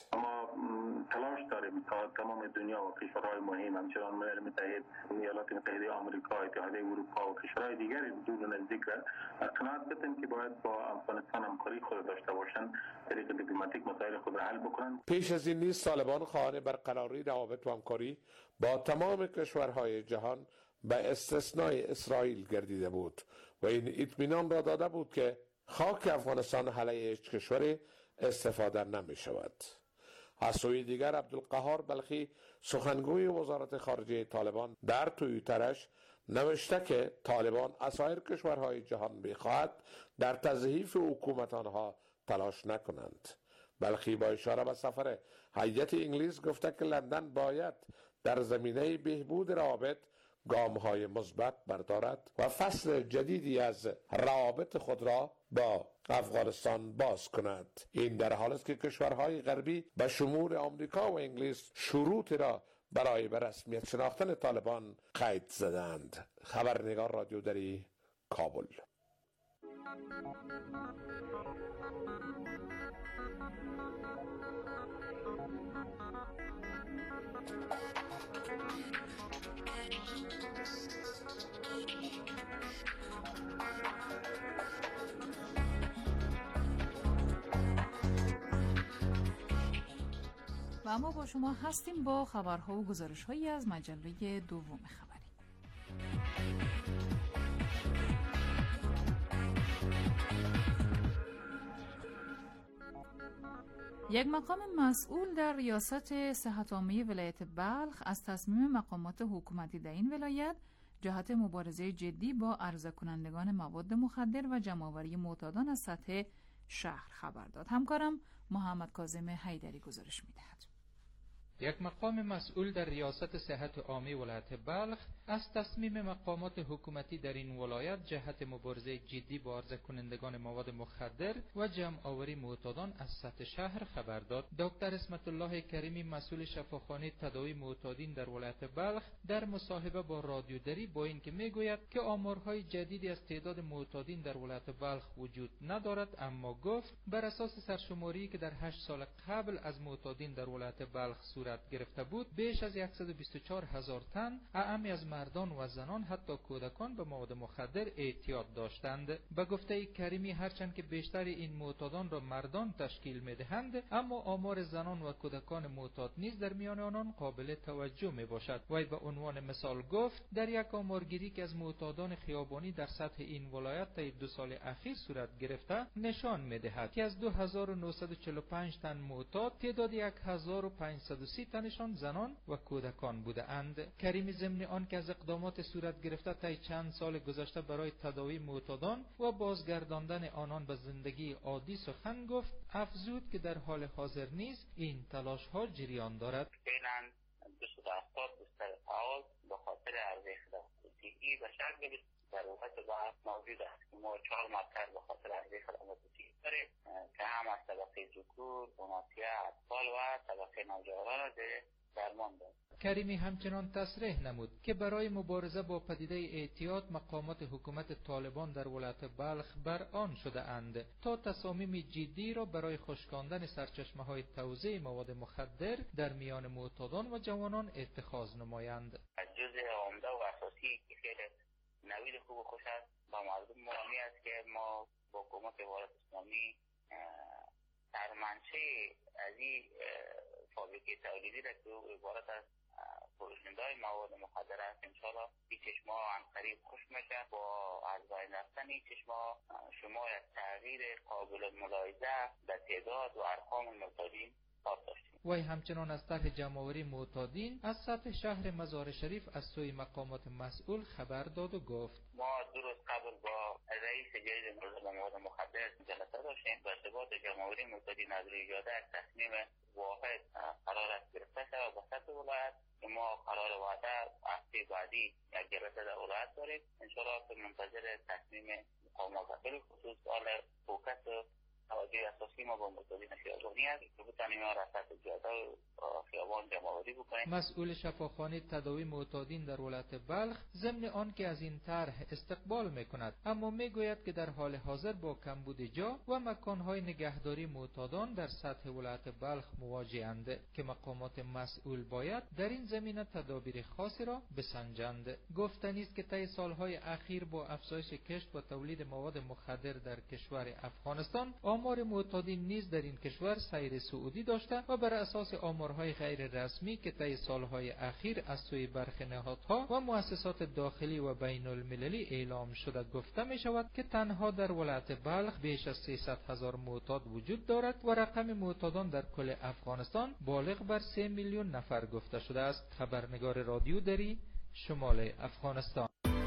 تلاش داریم تا تمام دنیا و کشورهای مهم همچنان ملل متحد، ایالات متحده آمریکا، اتحادیه اروپا و کشورهای دیگری دور و نزدیک را قناعت بدیم که باید با افغانستان همکاری خود داشته باشند، طریق دیپلماتیک مسائل خود را حل بکنند. پیش از این نیز طالبان خواهان برقراری روابط و همکاری با تمام کشورهای جهان به استثنای اسرائیل گردیده بود و این اطمینان را داده بود که خاک افغانستان علیه هیچ کشوری استفاده نمی شود. از سوی دیگر عبدالقهار بلخی سخنگوی وزارت خارجه طالبان در توییترش نوشته که طالبان از سایر کشورهای جهان بخواهد در تضعیف حکومت آنها تلاش نکنند. بلخی با اشاره به سفر هیئت انگلیس گفته که لندن باید در زمینه بهبود روابط گام‌های مثبت بردارد و فصل جدیدی از روابط خود را با افغانستان باز کند. این در حالی است که کشورهای غربی به شمول آمریکا و انگلیس شروط را برای به رسمیت شناختن طالبان قید زدند. خبرنگار رادیو دری، کابل. و اما با شما هستیم با خبرها و گزارش‌هایی از مجله دوم خبری. یک مقام مسئول در ریاست صحت عامه ولایت بلخ از تصمیم مقامات حکومتی در این ولایت جهت مبارزه جدی با عرضه کنندگان مواد مخدر و جمع‌آوری معتادان از سطح شهر خبر داد. همکارم محمد کاظم حیدری گزارش می‌دهد. یک مقام مسئول در ریاست صحت عامه ولایت بلخ از تصمیم مقامات حکومتی در این ولایت جهت مبارزه جدی با عرضه کنندگان مواد مخدر و جمع آوری معتادان از سطح شهر خبر داد. دکتر اسمت الله کریمی مسئول شفاخانه تداوی معتادین در ولایت بلخ در مصاحبه با رادیو دری با اینکه میگوید که آمارهای جدیدی از تعداد معتادین در ولایت بلخ وجود ندارد، اما گفت بر اساس سرشماری که در هشت سال قبل از معتادین در ولایت بلخ صورت گرفته بود، بیش از صد و بیست و چهار هزار تن اعم از مردان و زنان حتی کودکان به مواد مخدر اعتیاد داشتند. به گفته کریمی هرچند که بیشتر این معتادان را مردان تشکیل میدهند، اما آمار زنان و کودکان معتاد نیز در میان آنان قابل توجه می باشد. وی به عنوان مثال گفت در یک آمارگیری که از معتادان خیابانی در سطح این ولایت طی دو سال اخیر صورت گرفته نشان میدهد که از دو هزار و نهصد و چهل و پنج تن معتاد تعداد یک هزار و پانصد و سی تنشان زنان و کودکان بوده اند. کریمی ضمن آن که از اقدامات صورت گرفته طی چند سال گذشته برای تداوی معتادان و بازگرداندن آنان به زندگی عادی سخن گفت، افزود که در حال حاضر نیز این تلاش ها جریان دارد. بینن دویست و هفتاد بستر فعال به خاطر عرضه خدماتی و شرق در وقت بعد موجود است که ما چهار مطلب به خاطر عرضه خدماتی داریم که هم از طبقه ذکور، بناتیه، اطفال و طبقه نوجوانان درمان داریم. کریمی همچنان تصریح نمود که برای مبارزه با پدیده اعتیاد مقامات حکومت طالبان در ولایت بلخ بر آن شده اند تا تصامیم جدی را برای خشکاندن سرچشمه های توزیع مواد مخدر در میان معتادان و جوانان اتخاذ نمایند. جزء عمده و اساسی که خیلی نوید خوب و خوش است با مردم مرامی است که ما با حکومت ولایت اسلامی در منشه از این فابریکه تولیدی را که عبارت از فروشنده‌های مواد مخدر است انشاءالله این چشمه عن قریب خوش میشه. با از بین رفتن این چشمه شما از تغییر قابل ملاحظه در تعداد و ارقام معتادین کار داشتیم. وی همچنان از طرح جمع‌آوری معتادین از سطح شهر مزار شریف از سوی مقامات مسئول خبر داد و گفت ما دو روز قبل با رئیس جدید نظام مواد مخدر جلسه داشتیم و ارتباط جمع‌آوری معتادین از روی اجازه تصمیم واحد قرار است گرفته شود و سطح ولایت که ما قرار وعده هفته بعدی یک جلسه در ولایت داریم انشاءالله که منتظر تصمیم مقامات به خصوص حال فوکس توجه اساسی ما با معتادین خیابانی است که بتانیم ما را سطح جاده و خیابان جمع‌آوری بکنیم. مسئول شفاخانه تداوی معتادین در ولایت بلخ ضمن آن که از این طرح استقبال میکند اما میگوید که در حال حاضر با کمبود جا و مکانهای نگهداری معتادان در سطح ولایت بلخ مواجه‌اند که مقامات مسئول باید در این زمینه تدابیر خاصی را بسنجند. گفتنی است که طی سالهای اخیر با افزایش کشت و تولید مواد مخدر در کشور افغانستان آمار معتادین نیز در این کشور سیر صعودی داشته و بر اساس آمارهای غیر رسمی که طی سالهای اخیر از سوی برخی نهادها و مؤسسات داخلی و بین المللی اعلام شده گفته می شود که تنها در ولایت بلخ بیش از سیصد هزار معتاد وجود دارد و رقم معتادان در کل افغانستان بالغ بر سه میلیون نفر گفته شده است. خبرنگار رادیو دری، شمال افغانستان.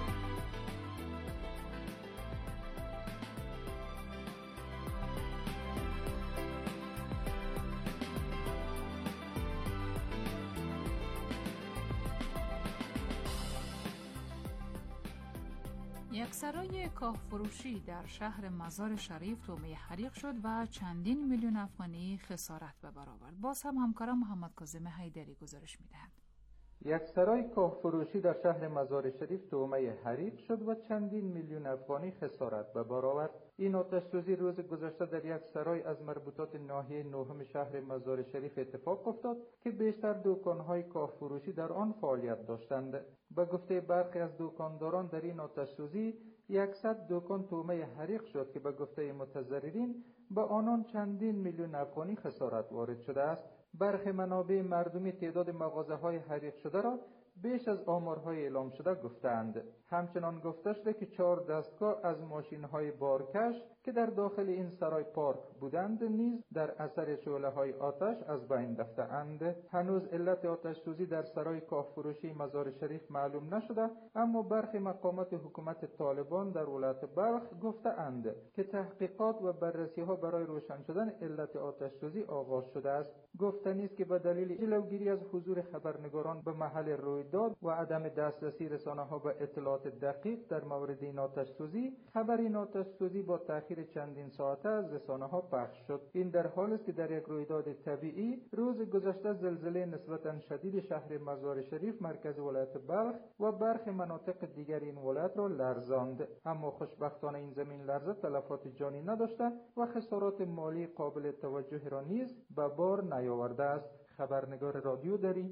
یک سرای کاهفروشی در شهر مزار شریف تومه حریق شد و چندین میلیون افغانی خسارت به بر آورد. باز هم همکارم محمد کاظم حیدری گزارش میدهد. یک سرای کاهفروشی در شهر مزار شریف تومه حریق شد و چندین میلیون افغانی خسارت به بر آورد. این آتش‌سوزی روز گذشته در یک سرای از مربوطات ناحیه نهم شهر مزار شریف اتفاق افتاد که بیشتر دکان‌های کاهفروشی در آن فعالیت داشتند. به گفته برخی از دکانداران در این آتش‌سوزی صد دکان تومه حریق شد که به گفته متضررین به آنان چندین میلیون افغانی خسارت وارد شده است. برخی منابع مردمی تعداد مغازه‌های حریق شده را بیش از آمارهای اعلام شده گفتند. همچنان گفته شده که چهار دستگاه از ماشین‌های بارکش که در داخل این سرای پارک بودند نیز در اثر شعله‌های آتش از بین رفته‌اند. هنوز علت آتش سوزی در سرای کاهفروشی مزار شریف معلوم نشده، اما برخی مقامات حکومت طالبان در ولایت بلخ گفته‌اند که تحقیقات و بررسی‌ها برای روشن شدن علت آتش سوزی آغاز شده است. گفتنی است که به دلیل جلوگیری از حضور خبرنگاران به محل رویداد و عدم دسترسی رسانه‌ها به اطلاعات دقیق در مورد این آتش سوزی، خبر این آتش سوزی با تأخیر چندین ساعته از رسانه‌ها پخش شد. این در حالی است که در یک رویداد طبیعی روز گذشته زلزله نسبتاً شدید شهر مزار شریف مرکز ولایت بلخ و برخی مناطق دیگر این ولایت را لرزاند، اما خوشبختانه این زمین لرزه تلفات جانی نداشته و خسارات مالی قابل توجه را نیز به بار نیاورده است. خبرنگار رادیو دری،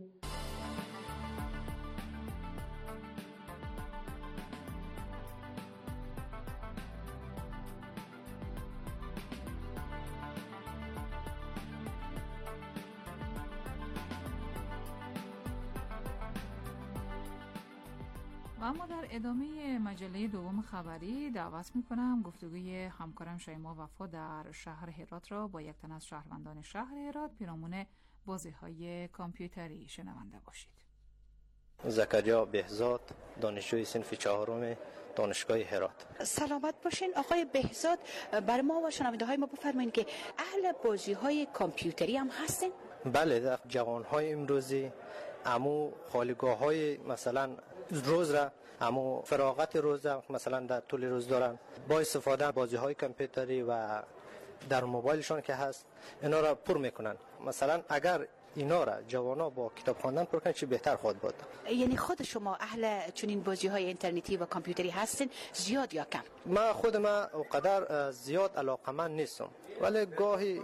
و اما در ادامه مجله دوم خبری دعوت میکنم گفتگوی همکارم شیما وفا در شهر هرات را با یک تن از شهروندان شهر هرات پیرامون بازی‌های کامپیوتری شنونده باشید. زکریا بهزاد، دانشجوی صنف چهارم دانشگاه هرات. سلامت باشین آقای بهزاد، برای ما و شنونده های ما بفرمایید که اهل بازی‌های کامپیوتری هم هستین؟ بله، در جوان‌های امروزی امو خالیگاه‌های مثلا روز را امو فراغت روز را مثلا در طول روز دارن با استفاده بازی‌های کامپیوتری و در موبایلشان که هست اینا را پر میکنن. مثلا اگر اینا را جوانا با کتاب خواندن پر کنن چه بهتر خود بود. یعنی خود شما اهل چنین بازی‌های اینترنتی و کامپیوتری هستین زیاد یا کم؟ ما خود ما اونقدر زیاد علاقمند نیستم، ولی گاهی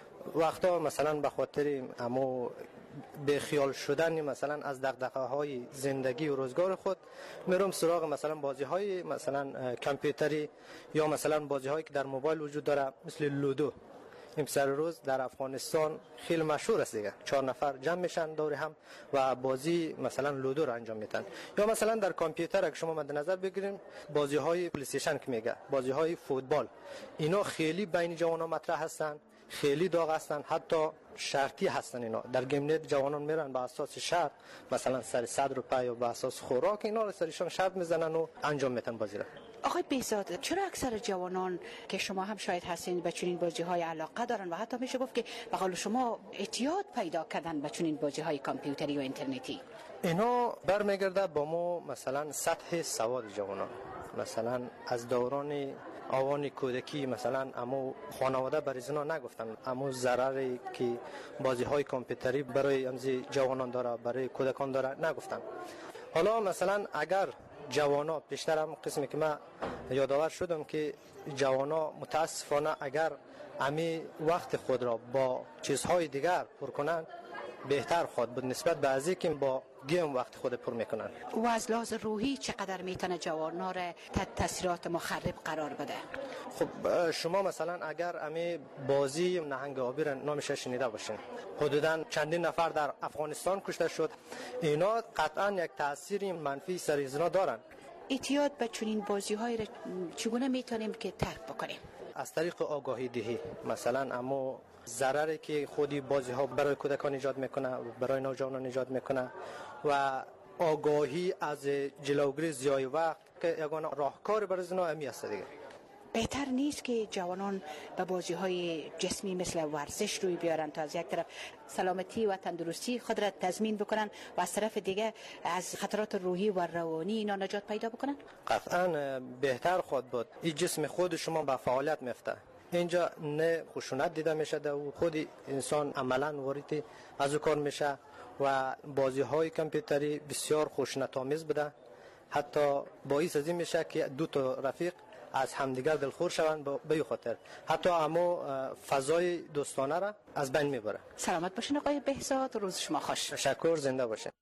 وقتا مثلا به خاطر امو به خیال شدن مثلا از دغدغه‌های زندگی و روزگار خود میرم سراغ مثلا بازی‌های مثلا کامپیوتری یا مثلا بازی‌هایی که در موبایل وجود داره مثل لودو. امسال روز در افغانستان خیلی مشهور است دیگه، چهار نفر جمع میشن دور هم و بازی مثلا لودو را انجام میدن. یا مثلا در کامپیوتر اگه شما مد نظر بگیریم بازی‌های پلی استیشن که میگه بازی‌های فوتبال، اینا خیلی بین جوانان مطرح هستن، خیلی داغ هستن، حتی شرطی هستن. اینا در گیم نت جوانان میرن با اساس شرط مثلا سر صد روپیه یا با اساس خوراک اینا رو سرشان شرط میزنن و انجام میدن بازی را. آقای بهزاد، چرا اکثر جوانان که شما هم شاید هستین به چنین بازی‌های علاقه دارن و حتی میشه گفت که به قول شما اعتیاد پیدا کردن به چنین بازی‌های کامپیوتری و اینترنتی؟ اینا برمیگرده با ما مثلا سطح سواد جوانان، مثلا از دوران آوان کودکی مثلا امو خانواده برای زنا نگفتن، امو ضرری که بازی‌های کامپیوتری برای امزی جوانان داره برای کودکان داره نگفتن. حالا مثلا اگر جوانا بیشتر هم قسمی که من یادآور شدم که جوانا متاسفانه اگر امی وقت خود را با چیزهای دیگر پر کنن بهتر خود بود نسبت به ازی که با گیم وقت خود پر میکنن. و از لحاظ روحی چقدر میتونه جوانا را تحت تاثیرات مخرب قرار بده؟ خب شما مثلا اگر امی بازی نهنگ آبی را نامش شنیده باشین، حدودا چندین نفر در افغانستان کشته شد، اینا قطعا یک تاثیر منفی سر زنا دارن. اعتیاد به چنین بازی‌های را چگونه میتونیم که ترک بکنیم؟ از طریق آگاهی دهی، مثلا اما ضرری که خودی بازی ها برای کودکان ایجاد میکنه و برای نوجوانان ایجاد میکنه و آگاهی از جلوگیری ضیاع وقت که یگانه راهکار برای زنا امی است دیگه. بهتر نیست که جوانان به بازی‌های جسمی مثل ورزش روی بیارن تا از یک طرف سلامتی و تندرستی خود را تضمین بکنن و از طرف دیگه از خطرات روحی و روانی اینا نجات پیدا بکنن؟ قطعا بهتر خود بود این جسم خود شما به فعالیت میفته. اینجا نه خشونت دیده میشه و خود انسان عملا وارد از کار میشه و بازی‌های کامپیوتری بسیار خشونت آمیز بوده، حتی باعث از این میشه که دو تا رفیق از همدیگر دلخور شوند به این خاطر، حتی اما فضای دوستانه را از بین میبره. سلامت باشین آقای بهزاد، روز شما خوش. تشکر، زنده باشین.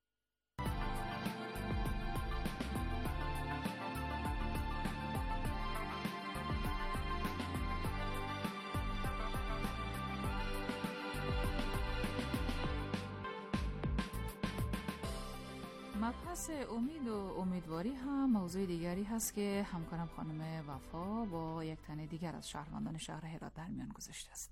مبحث امید و امیدواری هم موضوع دیگری هست که همکارم خانم وفا با یک تن دیگر از شهروندان شهر هرات در میان گذاشته است.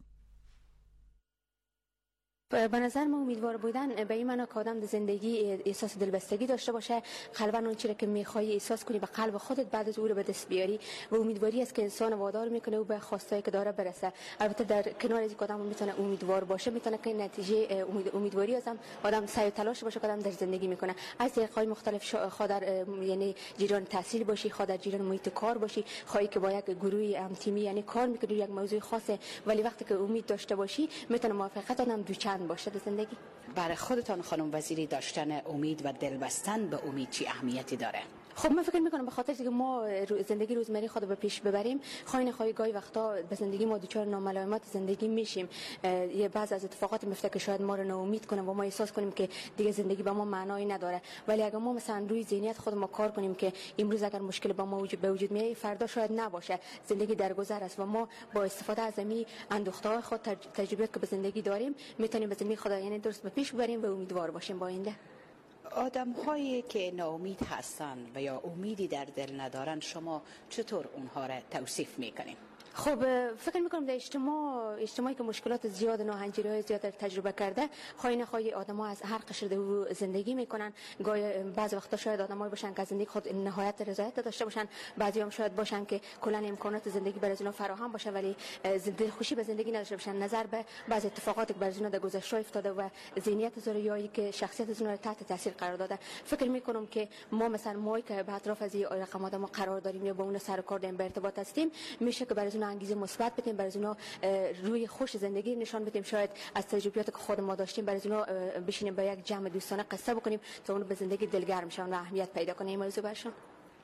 به نظر ما امیدوار بودن به این معنا که آدم در زندگی احساس دلبستگی داشته باشه، قلباً اون چیزی که می‌خوای احساس کنی به قلب خودت بعد از اون رو به دست بیاری و امیدواری است که انسان وادار میکنه او به خواستایی که داره برسه. البته در کنار از اینکه آدم میتونه امیدوار باشه، میتونه که نتیجه امید امیدواری ازم آدم سعی و تلاش باشه که آدم در زندگی میکنه، از طریق‌های مختلف خاطر یعنی جیران تحصیل باشی، خاطر جیران محیط کار باشی، خواهی که با یک گروه هم تیمی یعنی کار میکنی یک موضوع خاصه، ولی وقتی که امید داشته باشی میتونه موفقیت آدم دوچند باشه در زندگی. برای خودتان خانم وزیری داشتن امید و دلبستن به امید چی اهمیتی داره؟ خب من فکر میکنم به خاطر اینکه ما زندگی روزمره خود به پیش ببریم، خواهی نخواهی گاهی وقتا به زندگی ما دچار ناملایمات زندگی میشیم، یه بعض از اتفاقات میفته که شاید ما رو ناامید کنه و ما احساس کنیم که دیگه زندگی به ما معنایی نداره، ولی اگر ما مثلا روی ذهنیت خود ما کار کنیم که امروز اگر مشکل با ما وجود به وجود میاد فردا شاید نباشه، زندگی در گذر است و ما با استفاده از این اندوخته‌های خود تجربه که به زندگی داریم میتونیم به زندگی خود یعنی درست به پیش ببریم و امیدوار باشیم با آینده. آدم هایی که ناامید هستن و یا امیدی در دل ندارن، شما چطور اونها را توصیف میکنیم؟ خب فکر میکنم در اجتماع اجتماعی که مشکلات زیاد و ناهنجاری‌های زیاد تجربه کرده، خواهی نخواهی آدم‌ها از هر قشر در زندگی میکنن، گاهی بعضی وقتا شاید آدمایی باشن که زندگی خود نهایت رضایت داشته باشن، بعضی هم شاید باشن که کلا امکانات زندگی برای اونا فراهم باشه ولی زندگی خوشی به زندگی نداشته باشن، نظر به بعضی اتفاقات که برای اونا در گذشته افتاده و ذهنیت زوریایی که شخصیت از اونا تحت تاثیر قرار داده. فکر میکنم که ما مثلا ما که به اطراف از این رقم آدم قرار داریم یا با اون سر و کار داریم به ارتباط هستیم، میشه که برای اونا انگیزه مثبت بدیم، برای اونا روی خوش زندگی نشان بدیم، شاید از تجربیاتی که خود ما داشتیم برای اونا بشینیم با یک جمع دوستانه قصه بکنیم تا اون به زندگی دلگرم شون و اهمیت پیدا کنه این موضوع برشون.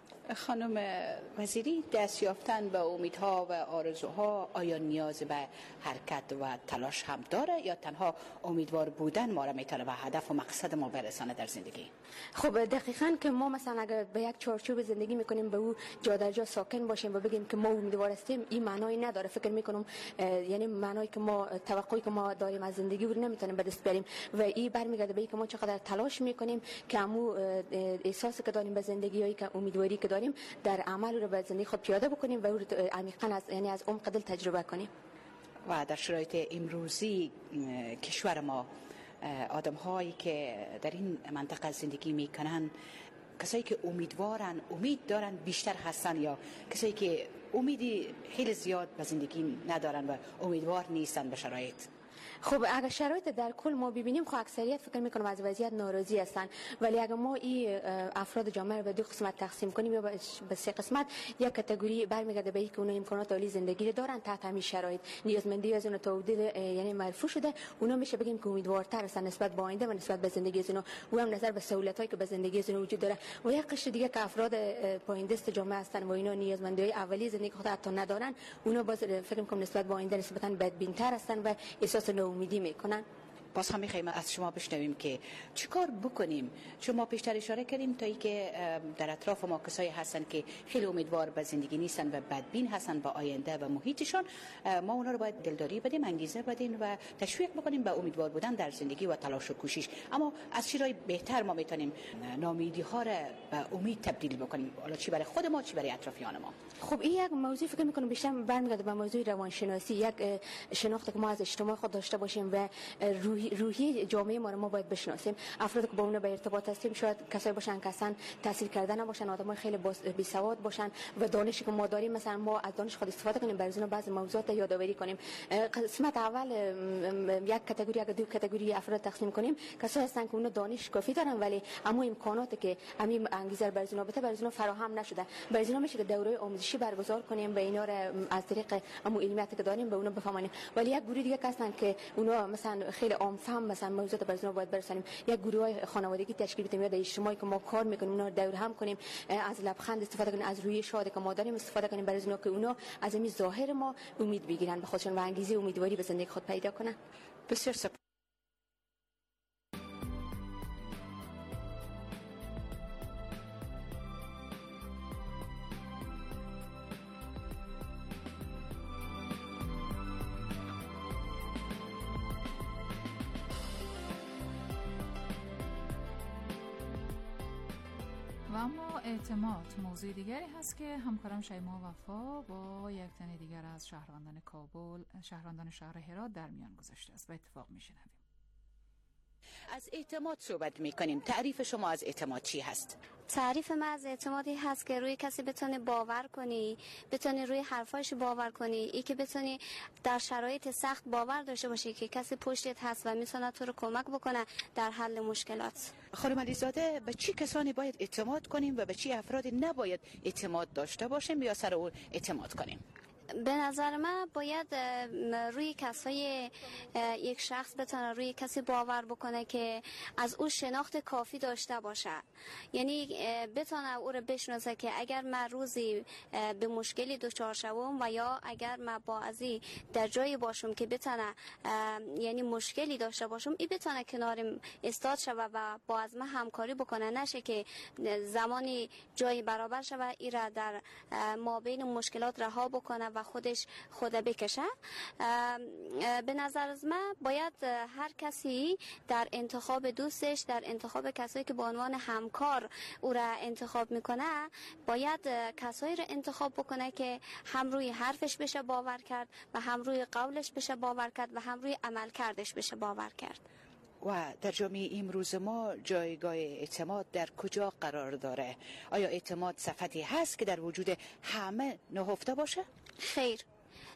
خانم وزیری، دست یافتن به امیدها و آرزوها آیا نیاز به حرکت و تلاش هم داره یا تنها امیدوار بودن ما را میتونه به هدف و مقصد ما برسانه در زندگی؟ خب دقیقاً که ما مثلا اگر به یک چارچوب زندگی میکنیم به او جا در جا ساکن باشیم و بگیم که ما امیدوار هستیم، این معنی نداره. فکر میکنم یعنی معنی که ما توقعی که ما داریم از زندگی رو نمیتونیم به دست بیاریم و این برمیگرده به اینکه ما چقدر تلاش میکنیم که همو احساسی که داریم به زندگی یا که امیدواری که داریم در عمل رو به زندگی خود پیاده بکنیم و او رو عمیقاً از یعنی از عمق دل تجربه کنیم. و در شرایط امروزی کشور ما آدم هایی که در این منطقه زندگی میکنن، کسایی که امیدوارن، امید دارن بیشتر هستن یا کسایی که امیدی خیلی زیاد به زندگی ندارن و امیدوار نیستن به شرایط؟ خب اگر شرایط در کل ما ببینیم، خب اکثریت فکر میکنم از وضعیت ناراضی هستن، ولی اگر ما این افراد جامعه رو به دو قسمت تقسیم کنیم یا به سه قسمت، یک کاتگوری برمیگرده به اینکه اونها امکانات عالی زندگی دارن تحت همین شرایط، نیازمندی از اون تعدیل یعنی مرفوع شده، اونا میشه بگیم که امیدوارتر هستن نسبت به آینده و نسبت به زندگی از اونا و هم نظر به سہولتایی که به زندگی از اونا وجود داره. و یک قشر دیگه که افراد پایین دست جامعه هستن و اینا نیازمندی اولیه زندگی خود حتی ندارن، اونا باز فکر میکنم نسبت به آینده نسبتا بدبین‌تر هستن و احساس ناامیدی میکنن. باز هم میخوایم از شما بشنویم که چیکار بکنیم. شما پیشتر اشاره کردیم تا اینکه در اطراف ما کسایی هستن که خیلی امیدوار به زندگی نیستن و بدبین هستن به آینده و محیطشان، ما اونا رو باید دلداری بدیم، انگیزه بدیم و تشویق بکنیم به امیدوار بودن در زندگی و تلاش و کوشش. اما از چی راه بهتر ما میتونیم ناامیدی ها را به امید تبدیل بکنیم، حالا چی برای خود ما چی برای اطرافیان ما؟ خب این یک موضوع فکر میکنم بیشتر برمیگرده به موضوع روانشناسی، یک شناخت که ما از اجتماع خود داشته باشیم و روحی روحی جامعه ما رو ما باید بشناسیم. افرادی که با اون به ارتباط هستیم شاید کسایی باشن که اصلا تحصیل کرده نباشن، آدمای خیلی بی سواد باشن و دانشی که ما داریم مثلا ما از دانش خود استفاده کنیم، برای اون بعضی موضوعات یادآوری کنیم. قسمت اول یک کاتگوری یا دو کاتگوری افراد تقسیم کنیم، کسایی هستن که اون دانش کافی دارن ولی اما امکاناتی که همین انگیزه برای اون بده برای اون فراهم نشده. برای اون میشه که دوره آموزشی برگزار کنیم و اینا رو از طریق همون علمیاتی که داریم به اون بفهمونیم. ولی یک گروه دیگه هستن که اونا مثلا خیلی عام فهم مثلا موضوعات برای اون باید برسونیم، یک گروه خانوادگی تشکیل بدیم یا در اجتماعی که ما کار میکنیم اونا رو دور هم کنیم، از لبخند استفاده کنیم، از روی شاد که ما داریم استفاده کنیم برای اونا که اونا از این ظاهر ما امید بگیرن به خودشون و انگیزه امیدواری به زندگی خود پیدا کنن. بسیار سپاس. و اما اعتماد موضوع دیگری هست که همکارم شیما وفا با یک تن دیگر از شهروندان کابل، شهروندان شهر هرات در میان گذاشته است و اتفاق میشنویم. از اعتماد صحبت میکنیم. تعریف شما از اعتماد چی هست؟ تعریف من از اعتمادی هست که روی کسی بتونی باور کنی، بتونی روی حرفایش باور کنی، ای که بتونی در شرایط سخت باور داشته باشی که کسی پشتت هست و میتونه تو رو کمک بکنه در حل مشکلات. خانم علیزاده، به چی کسانی باید اعتماد کنیم و به چی افرادی نباید اعتماد داشته باشیم یا سر اون اعتماد کنیم؟ به نظر من باید روی کسای یک شخص بتونه روی کسی باور بکنه که از او شناخت کافی داشته باشه، یعنی بتونه او رو بشناسه که اگر من روزی به مشکلی دچار شوم و یا اگر من با ازی در جایی باشم که بتونه یعنی مشکلی داشته باشم، این بتونه کنارم استاد شوه و با از من همکاری بکنه، نشه که زمانی جایی برابر شوه ای را در مابین مشکلات رها بکنه و خودش خود بکشه. به نظر از من باید هر کسی در انتخاب دوستش، در انتخاب کسایی که به عنوان همکار او را انتخاب میکنه، باید کسایی را انتخاب بکنه که هم روی حرفش بشه باور کرد و هم روی قولش بشه باور کرد و هم روی عمل کردش بشه باور کرد. و در جامعه امروز ما جایگاه اعتماد در کجا قرار داره؟ آیا اعتماد صفتی هست که در وجود همه نهفته باشه؟ خیر،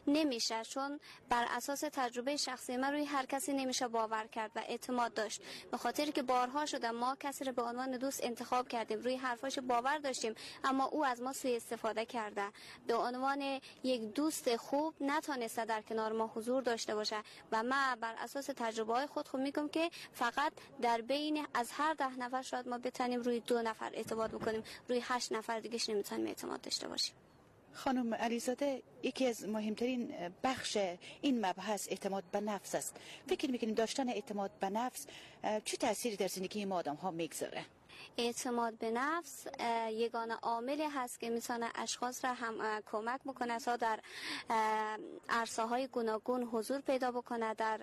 نمیشه، چون بر اساس تجربه شخصی من روی هر کسی نمیشه باور کرد و اعتماد داشت، به خاطر که بارها شده ما کسی رو به عنوان دوست انتخاب کردیم، روی حرفاش باور داشتیم، اما او از ما سوء استفاده کرده، به عنوان یک دوست خوب نتونسته در کنار ما حضور داشته باشه. و من بر اساس تجربه های خود خود میگم که فقط در بین از هر ده نفر شاید ما بتونیم روی دو نفر اعتماد بکنیم، روی هشت نفر دیگهش نمیتونیم اعتماد داشته باشیم. خانم علیزاده، یکی از مهمترین بخش این مبحث اعتماد به نفس است. فکر میکنیم داشتن اعتماد به نفس چه تأثیری در زندگی ما آدم ها میگذاره؟ اعتماد به نفس یگانه عاملی هست که میتونه اشخاص را هم کمک بکنه تا در عرصه های گوناگون حضور پیدا بکنه، در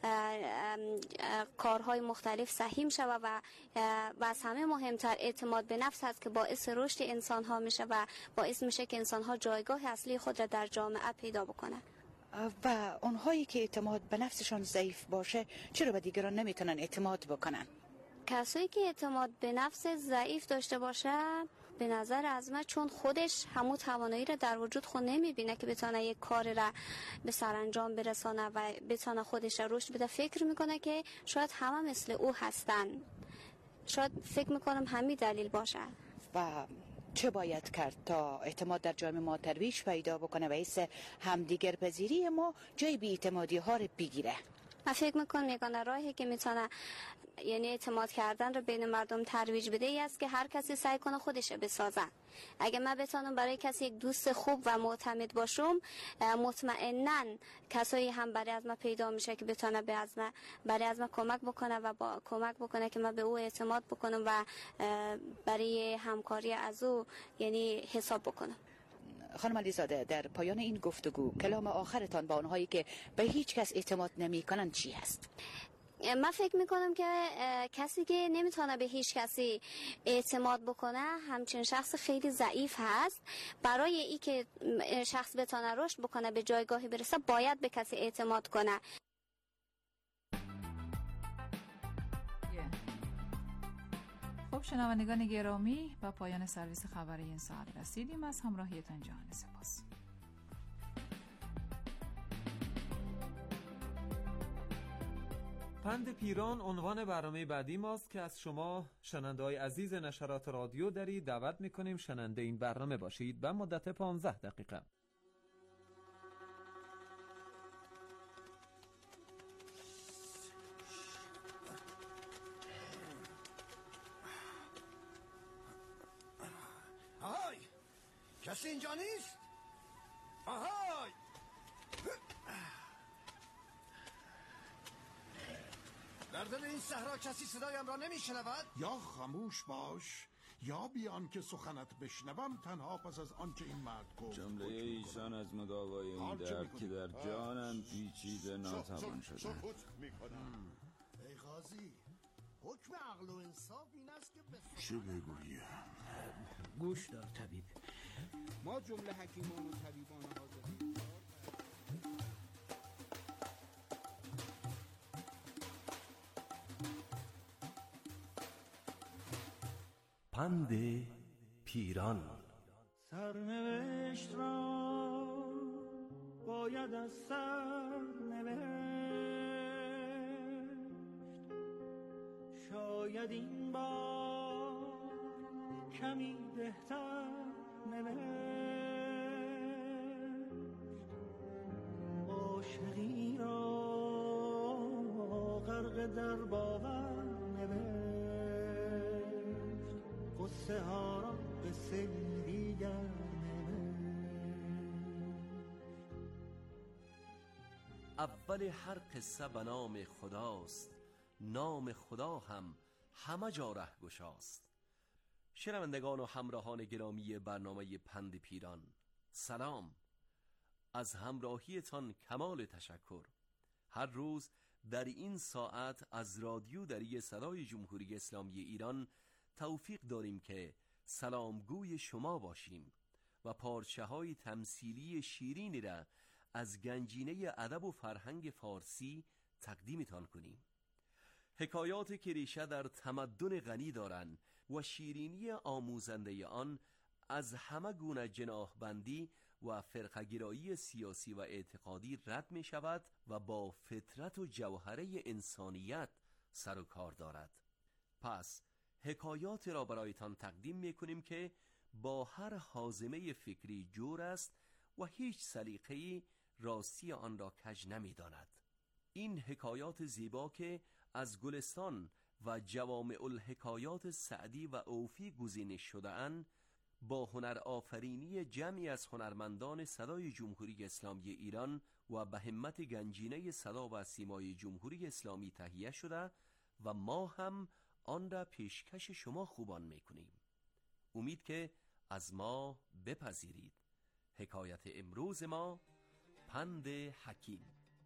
کارهای مختلف سهیم شود و و از همه مهمتر اعتماد به نفس هست که باعث رشد انسان ها میشه و باعث میشه که انسان ها جایگاه اصلی خود را در جامعه پیدا بکنه. و اونهایی که اعتماد به نفسشان ضعیف باشه چرا به دیگران نمیتونن اعتماد بکنن؟ کسایی که اعتماد به نفس ضعیف داشته باشه به نظر از من چون خودش همون توانایی را در وجود خود نمیبینه که بتونه یک کار را به سرانجام برسانه و بتونه خودش را رشد بده، فکر میکنه که شاید همه مثل او هستن. شاید فکر میکنم همین دلیل باشه. و چه باید کرد تا اعتماد در جامعه ما ترویج پیدا بکنه و ایس همدیگر پذیری ما جای بی اعتمادی ها رو بگیره؟ من فکر میکنم یگانه راهی که میتونه یعنی اعتماد کردن رو بین مردم ترویج بده ای است که هر کسی سعی کنه خودش بسازه. اگه من بتونم برای کسی یک دوست خوب و معتمد باشم، مطمئناً کسایی هم برای از من پیدا میشه که بتونه به از من برای از من کمک بکنه و با کمک بکنه که من به او اعتماد بکنم و برای همکاری از او یعنی حساب بکنم. خانم علیزاده، در پایان این گفتگو کلام آخرتان با اونهایی که به هیچ کس اعتماد نمی کنند چی هست؟ من فکر میکنم که کسی که نمیتونه به هیچ کسی اعتماد بکنه همچین شخص خیلی ضعیف هست. برای ای که شخص بتونه رشد بکنه به جایگاهی برسه باید به کسی اعتماد کنه. خب شنوندگان گرامی، با پایان سرویس خبری این ساعت رسیدیم. از همراهیتان جهان سپاس. پند پیران عنوان برنامه بعدی ماست که از شما شنونده‌های عزیز نشرات رادیو داری دعوت می‌کنیم شنونده این برنامه باشید به مدت پانزده دقیقه. آهای، کسی اینجا نیست؟ آهای، در دل این صحرا کسی صدایم را نمیشنود؟ یا خاموش باش یا بیان که سخنت بشنوم، تنها پس از آنچه این مرد گفت. جمله ایشان از مداوای این درد که در جانم پیچیده ناتوان شده. ای قاضی، حکم عقل و انصاف این است که چه بگویم؟ گوش دار طبیب، ما جمله حکیمان و طبیبان حاضرین پند پیران. سرنوشت را باید از سر نوشت، شاید این بار کمی بهتر نوشت، عاشقی را غرق در باور نوشت، قصه ها را به سری دیگر اول هر قصه به نام خداست، نام خدا هم همه جا ره گشاست. شنوندگان و همراهان گرامی برنامه پند پیران، سلام. از همراهیتان کمال تشکر. هر روز در این ساعت از رادیو دری صدای جمهوری اسلامی ایران توفیق داریم که سلامگوی شما باشیم و پارچه های تمثیلی شیرینی را از گنجینه ادب و فرهنگ فارسی تقدیمتان کنیم. حکایات که ریشه در تمدن غنی دارند و شیرینی آموزنده آن از همه گونه جناح بندی و فرقه‌گرایی سیاسی و اعتقادی رد می شود و با فطرت و جوهره انسانیت سر و کار دارد. پس حکایات را برایتان تقدیم می کنیم که با هر حازمه فکری جور است و هیچ سلیقه‌ای راستی آن را کج نمی داند. این حکایات زیبا که از گلستان و جوامع الحکایات سعدی و اوفی گزینش شده اند، با هنر آفرینی جمعی از هنرمندان صدای جمهوری اسلامی ایران و به همت گنجینه صدا و سیمای جمهوری اسلامی تهیه شده و ما هم آن را پیشکش شما خوبان میکنیم. امید که از ما بپذیرید. حکایت امروز ما پند حکیم.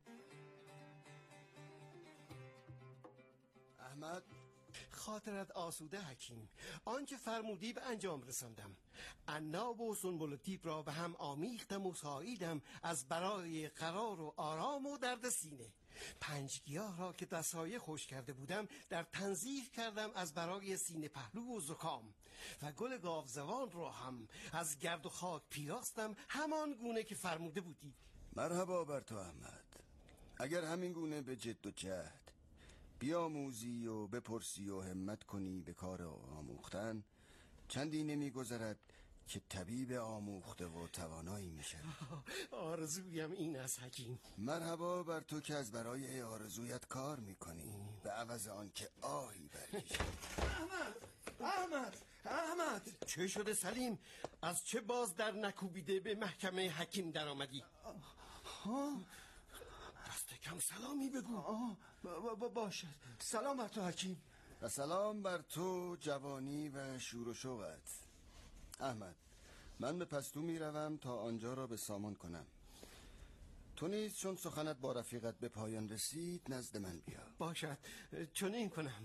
احمد، خاطرت آسوده حکیم. آنچه فرمودی به انجام رساندم. عناب و سنبل و تیپ را به هم آمیختم و ساییدم از برای قرار و آرام و درد سینه. پنج گیاه را که در سایه خوش کرده بودم در تنظیف کردم از برای سینه پهلو و زکام، و گل گاوزوان را هم از گرد و خاک پیراستم همان گونه که فرموده بودی. مرحبا بر تو احمد. اگر همین گونه به جد و جهد بیاموزی و بپرسی و همت کنی به کار آموختن، چندی نمی گذرد که طبیب آموخته و توانایی میشه. آرزویم این است حکیم. مرحبا بر تو که از برای آرزویت کار میکنی به عوض آن که آهی برکشی. احمد احمد احمد چه شده سلیم؟ از چه باز در نکوبیده به محکمه حکیم در آمدی؟ ها؟ دست کم سلامی بگو. آه با با باشد. سلام بر تو حکیم. و سلام بر تو جوانی و شور و شوقت. احمد، من به پستو می روم تا آنجا را به سامان کنم. تو نیز چون سخنت با رفیقت به پایان رسید نزد من بیا. باشد، چون این کنم.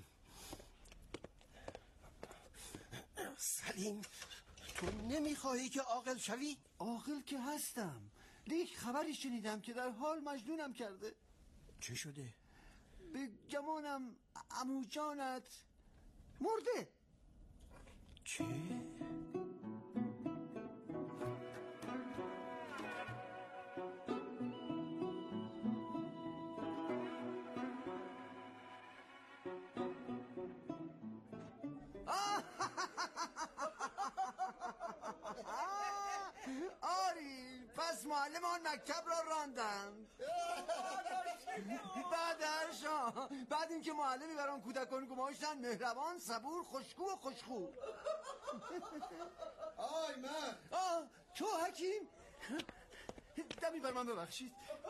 سلیم، تو نمیخواهی که عاقل شوی؟ عاقل که هستم، لیک خبری شنیدم که در حال مجنونم کرده. چه شده؟ به گمانم عمو جانت مرده. چه؟ آری، پس معلم آن مکتب را راندند. بعد هر شا بعد اینکه معلمی بران کودکان گماشتن، مهربان، صبور، خوشگو و خوشخو. آی من آه، تو حکیم؟ دمی بر من ببخشید.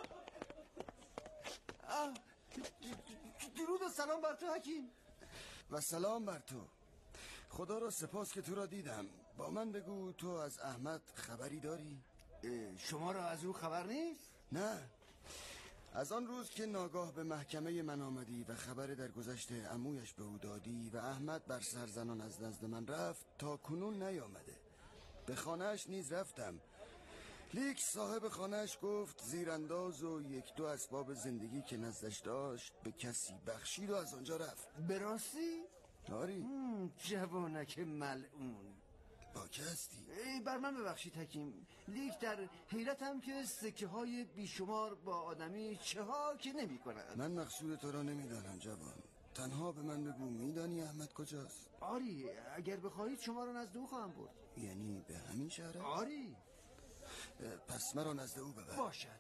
آه، درود و سلام بر تو حکیم. و سلام بر تو. خدا را سپاس که تو را دیدم. با من بگو، تو از احمد خبری داری؟ شما را از او خبر نیست؟ نه، از آن روز که ناگاه به محکمه من آمدی و خبر در گذشته عمویش به او دادی و احمد بر سرزنان از نزد من رفت تا کنون نیامده. به خانهش نیز رفتم، لیک صاحب خانهش گفت زیرانداز و یک دو اسباب زندگی که نزدش داشت به کسی بخشید و از آنجا رفت. به راستی؟ آری. جوانک ملعون. با که هستی؟ بر من ببخشید حکیم، لیک در حیرتم که سکه های بیشمار با آدمی چه ها که نمی کند. من مقصود تو را نمی دانم جوان. تنها به من بگو، می دانی احمد کجاست؟ آری، اگر بخواهید شما را نزد او خواهم برد. یعنی به همین شهر؟ آری. پس مرا نزد او ببر. باشد.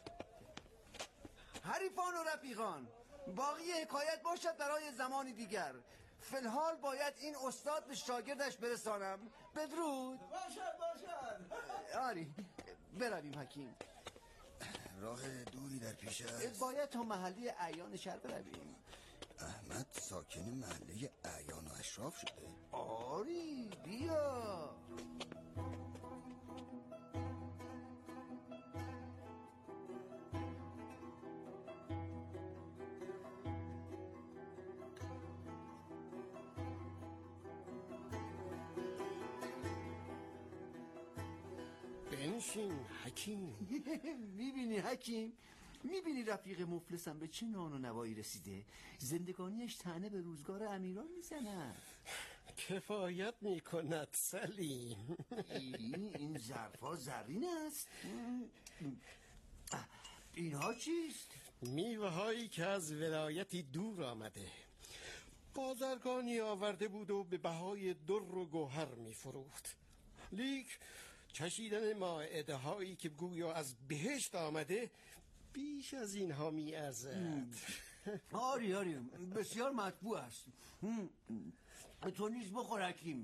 حریفان و رفیقان، باقی حکایت باشد برای زمانی دیگر. فی‌الحال باید این استاد به شاگردش برسانم. بدرود. باشد باشد. آری، برویم حکیم. راه دوری در پیش است. باید تا محله اعیان شهر برویم. احمد ساکن محله اعیان و اشراف شده. آری، بیا. بنشین حکیم. میبینی حکیم؟ میبینی رفیق مفلسم به چه نان و نوایی رسیده؟ زندگانیش طعنه به روزگار امیران میزند. کفایت می کند سلیم. این این ظرفا زرین است. اینها چیست؟ میوه هایی که از ولایتی دور آمده. بازرگانی آورده بود و به بهای در و گوهر می فروخت. لیک چشیدن مائده هایی که گویا از بهشت آمده بیش از اینها می ارزد. آری آری بسیار مطبوع است. تو نیز بخور حکیم.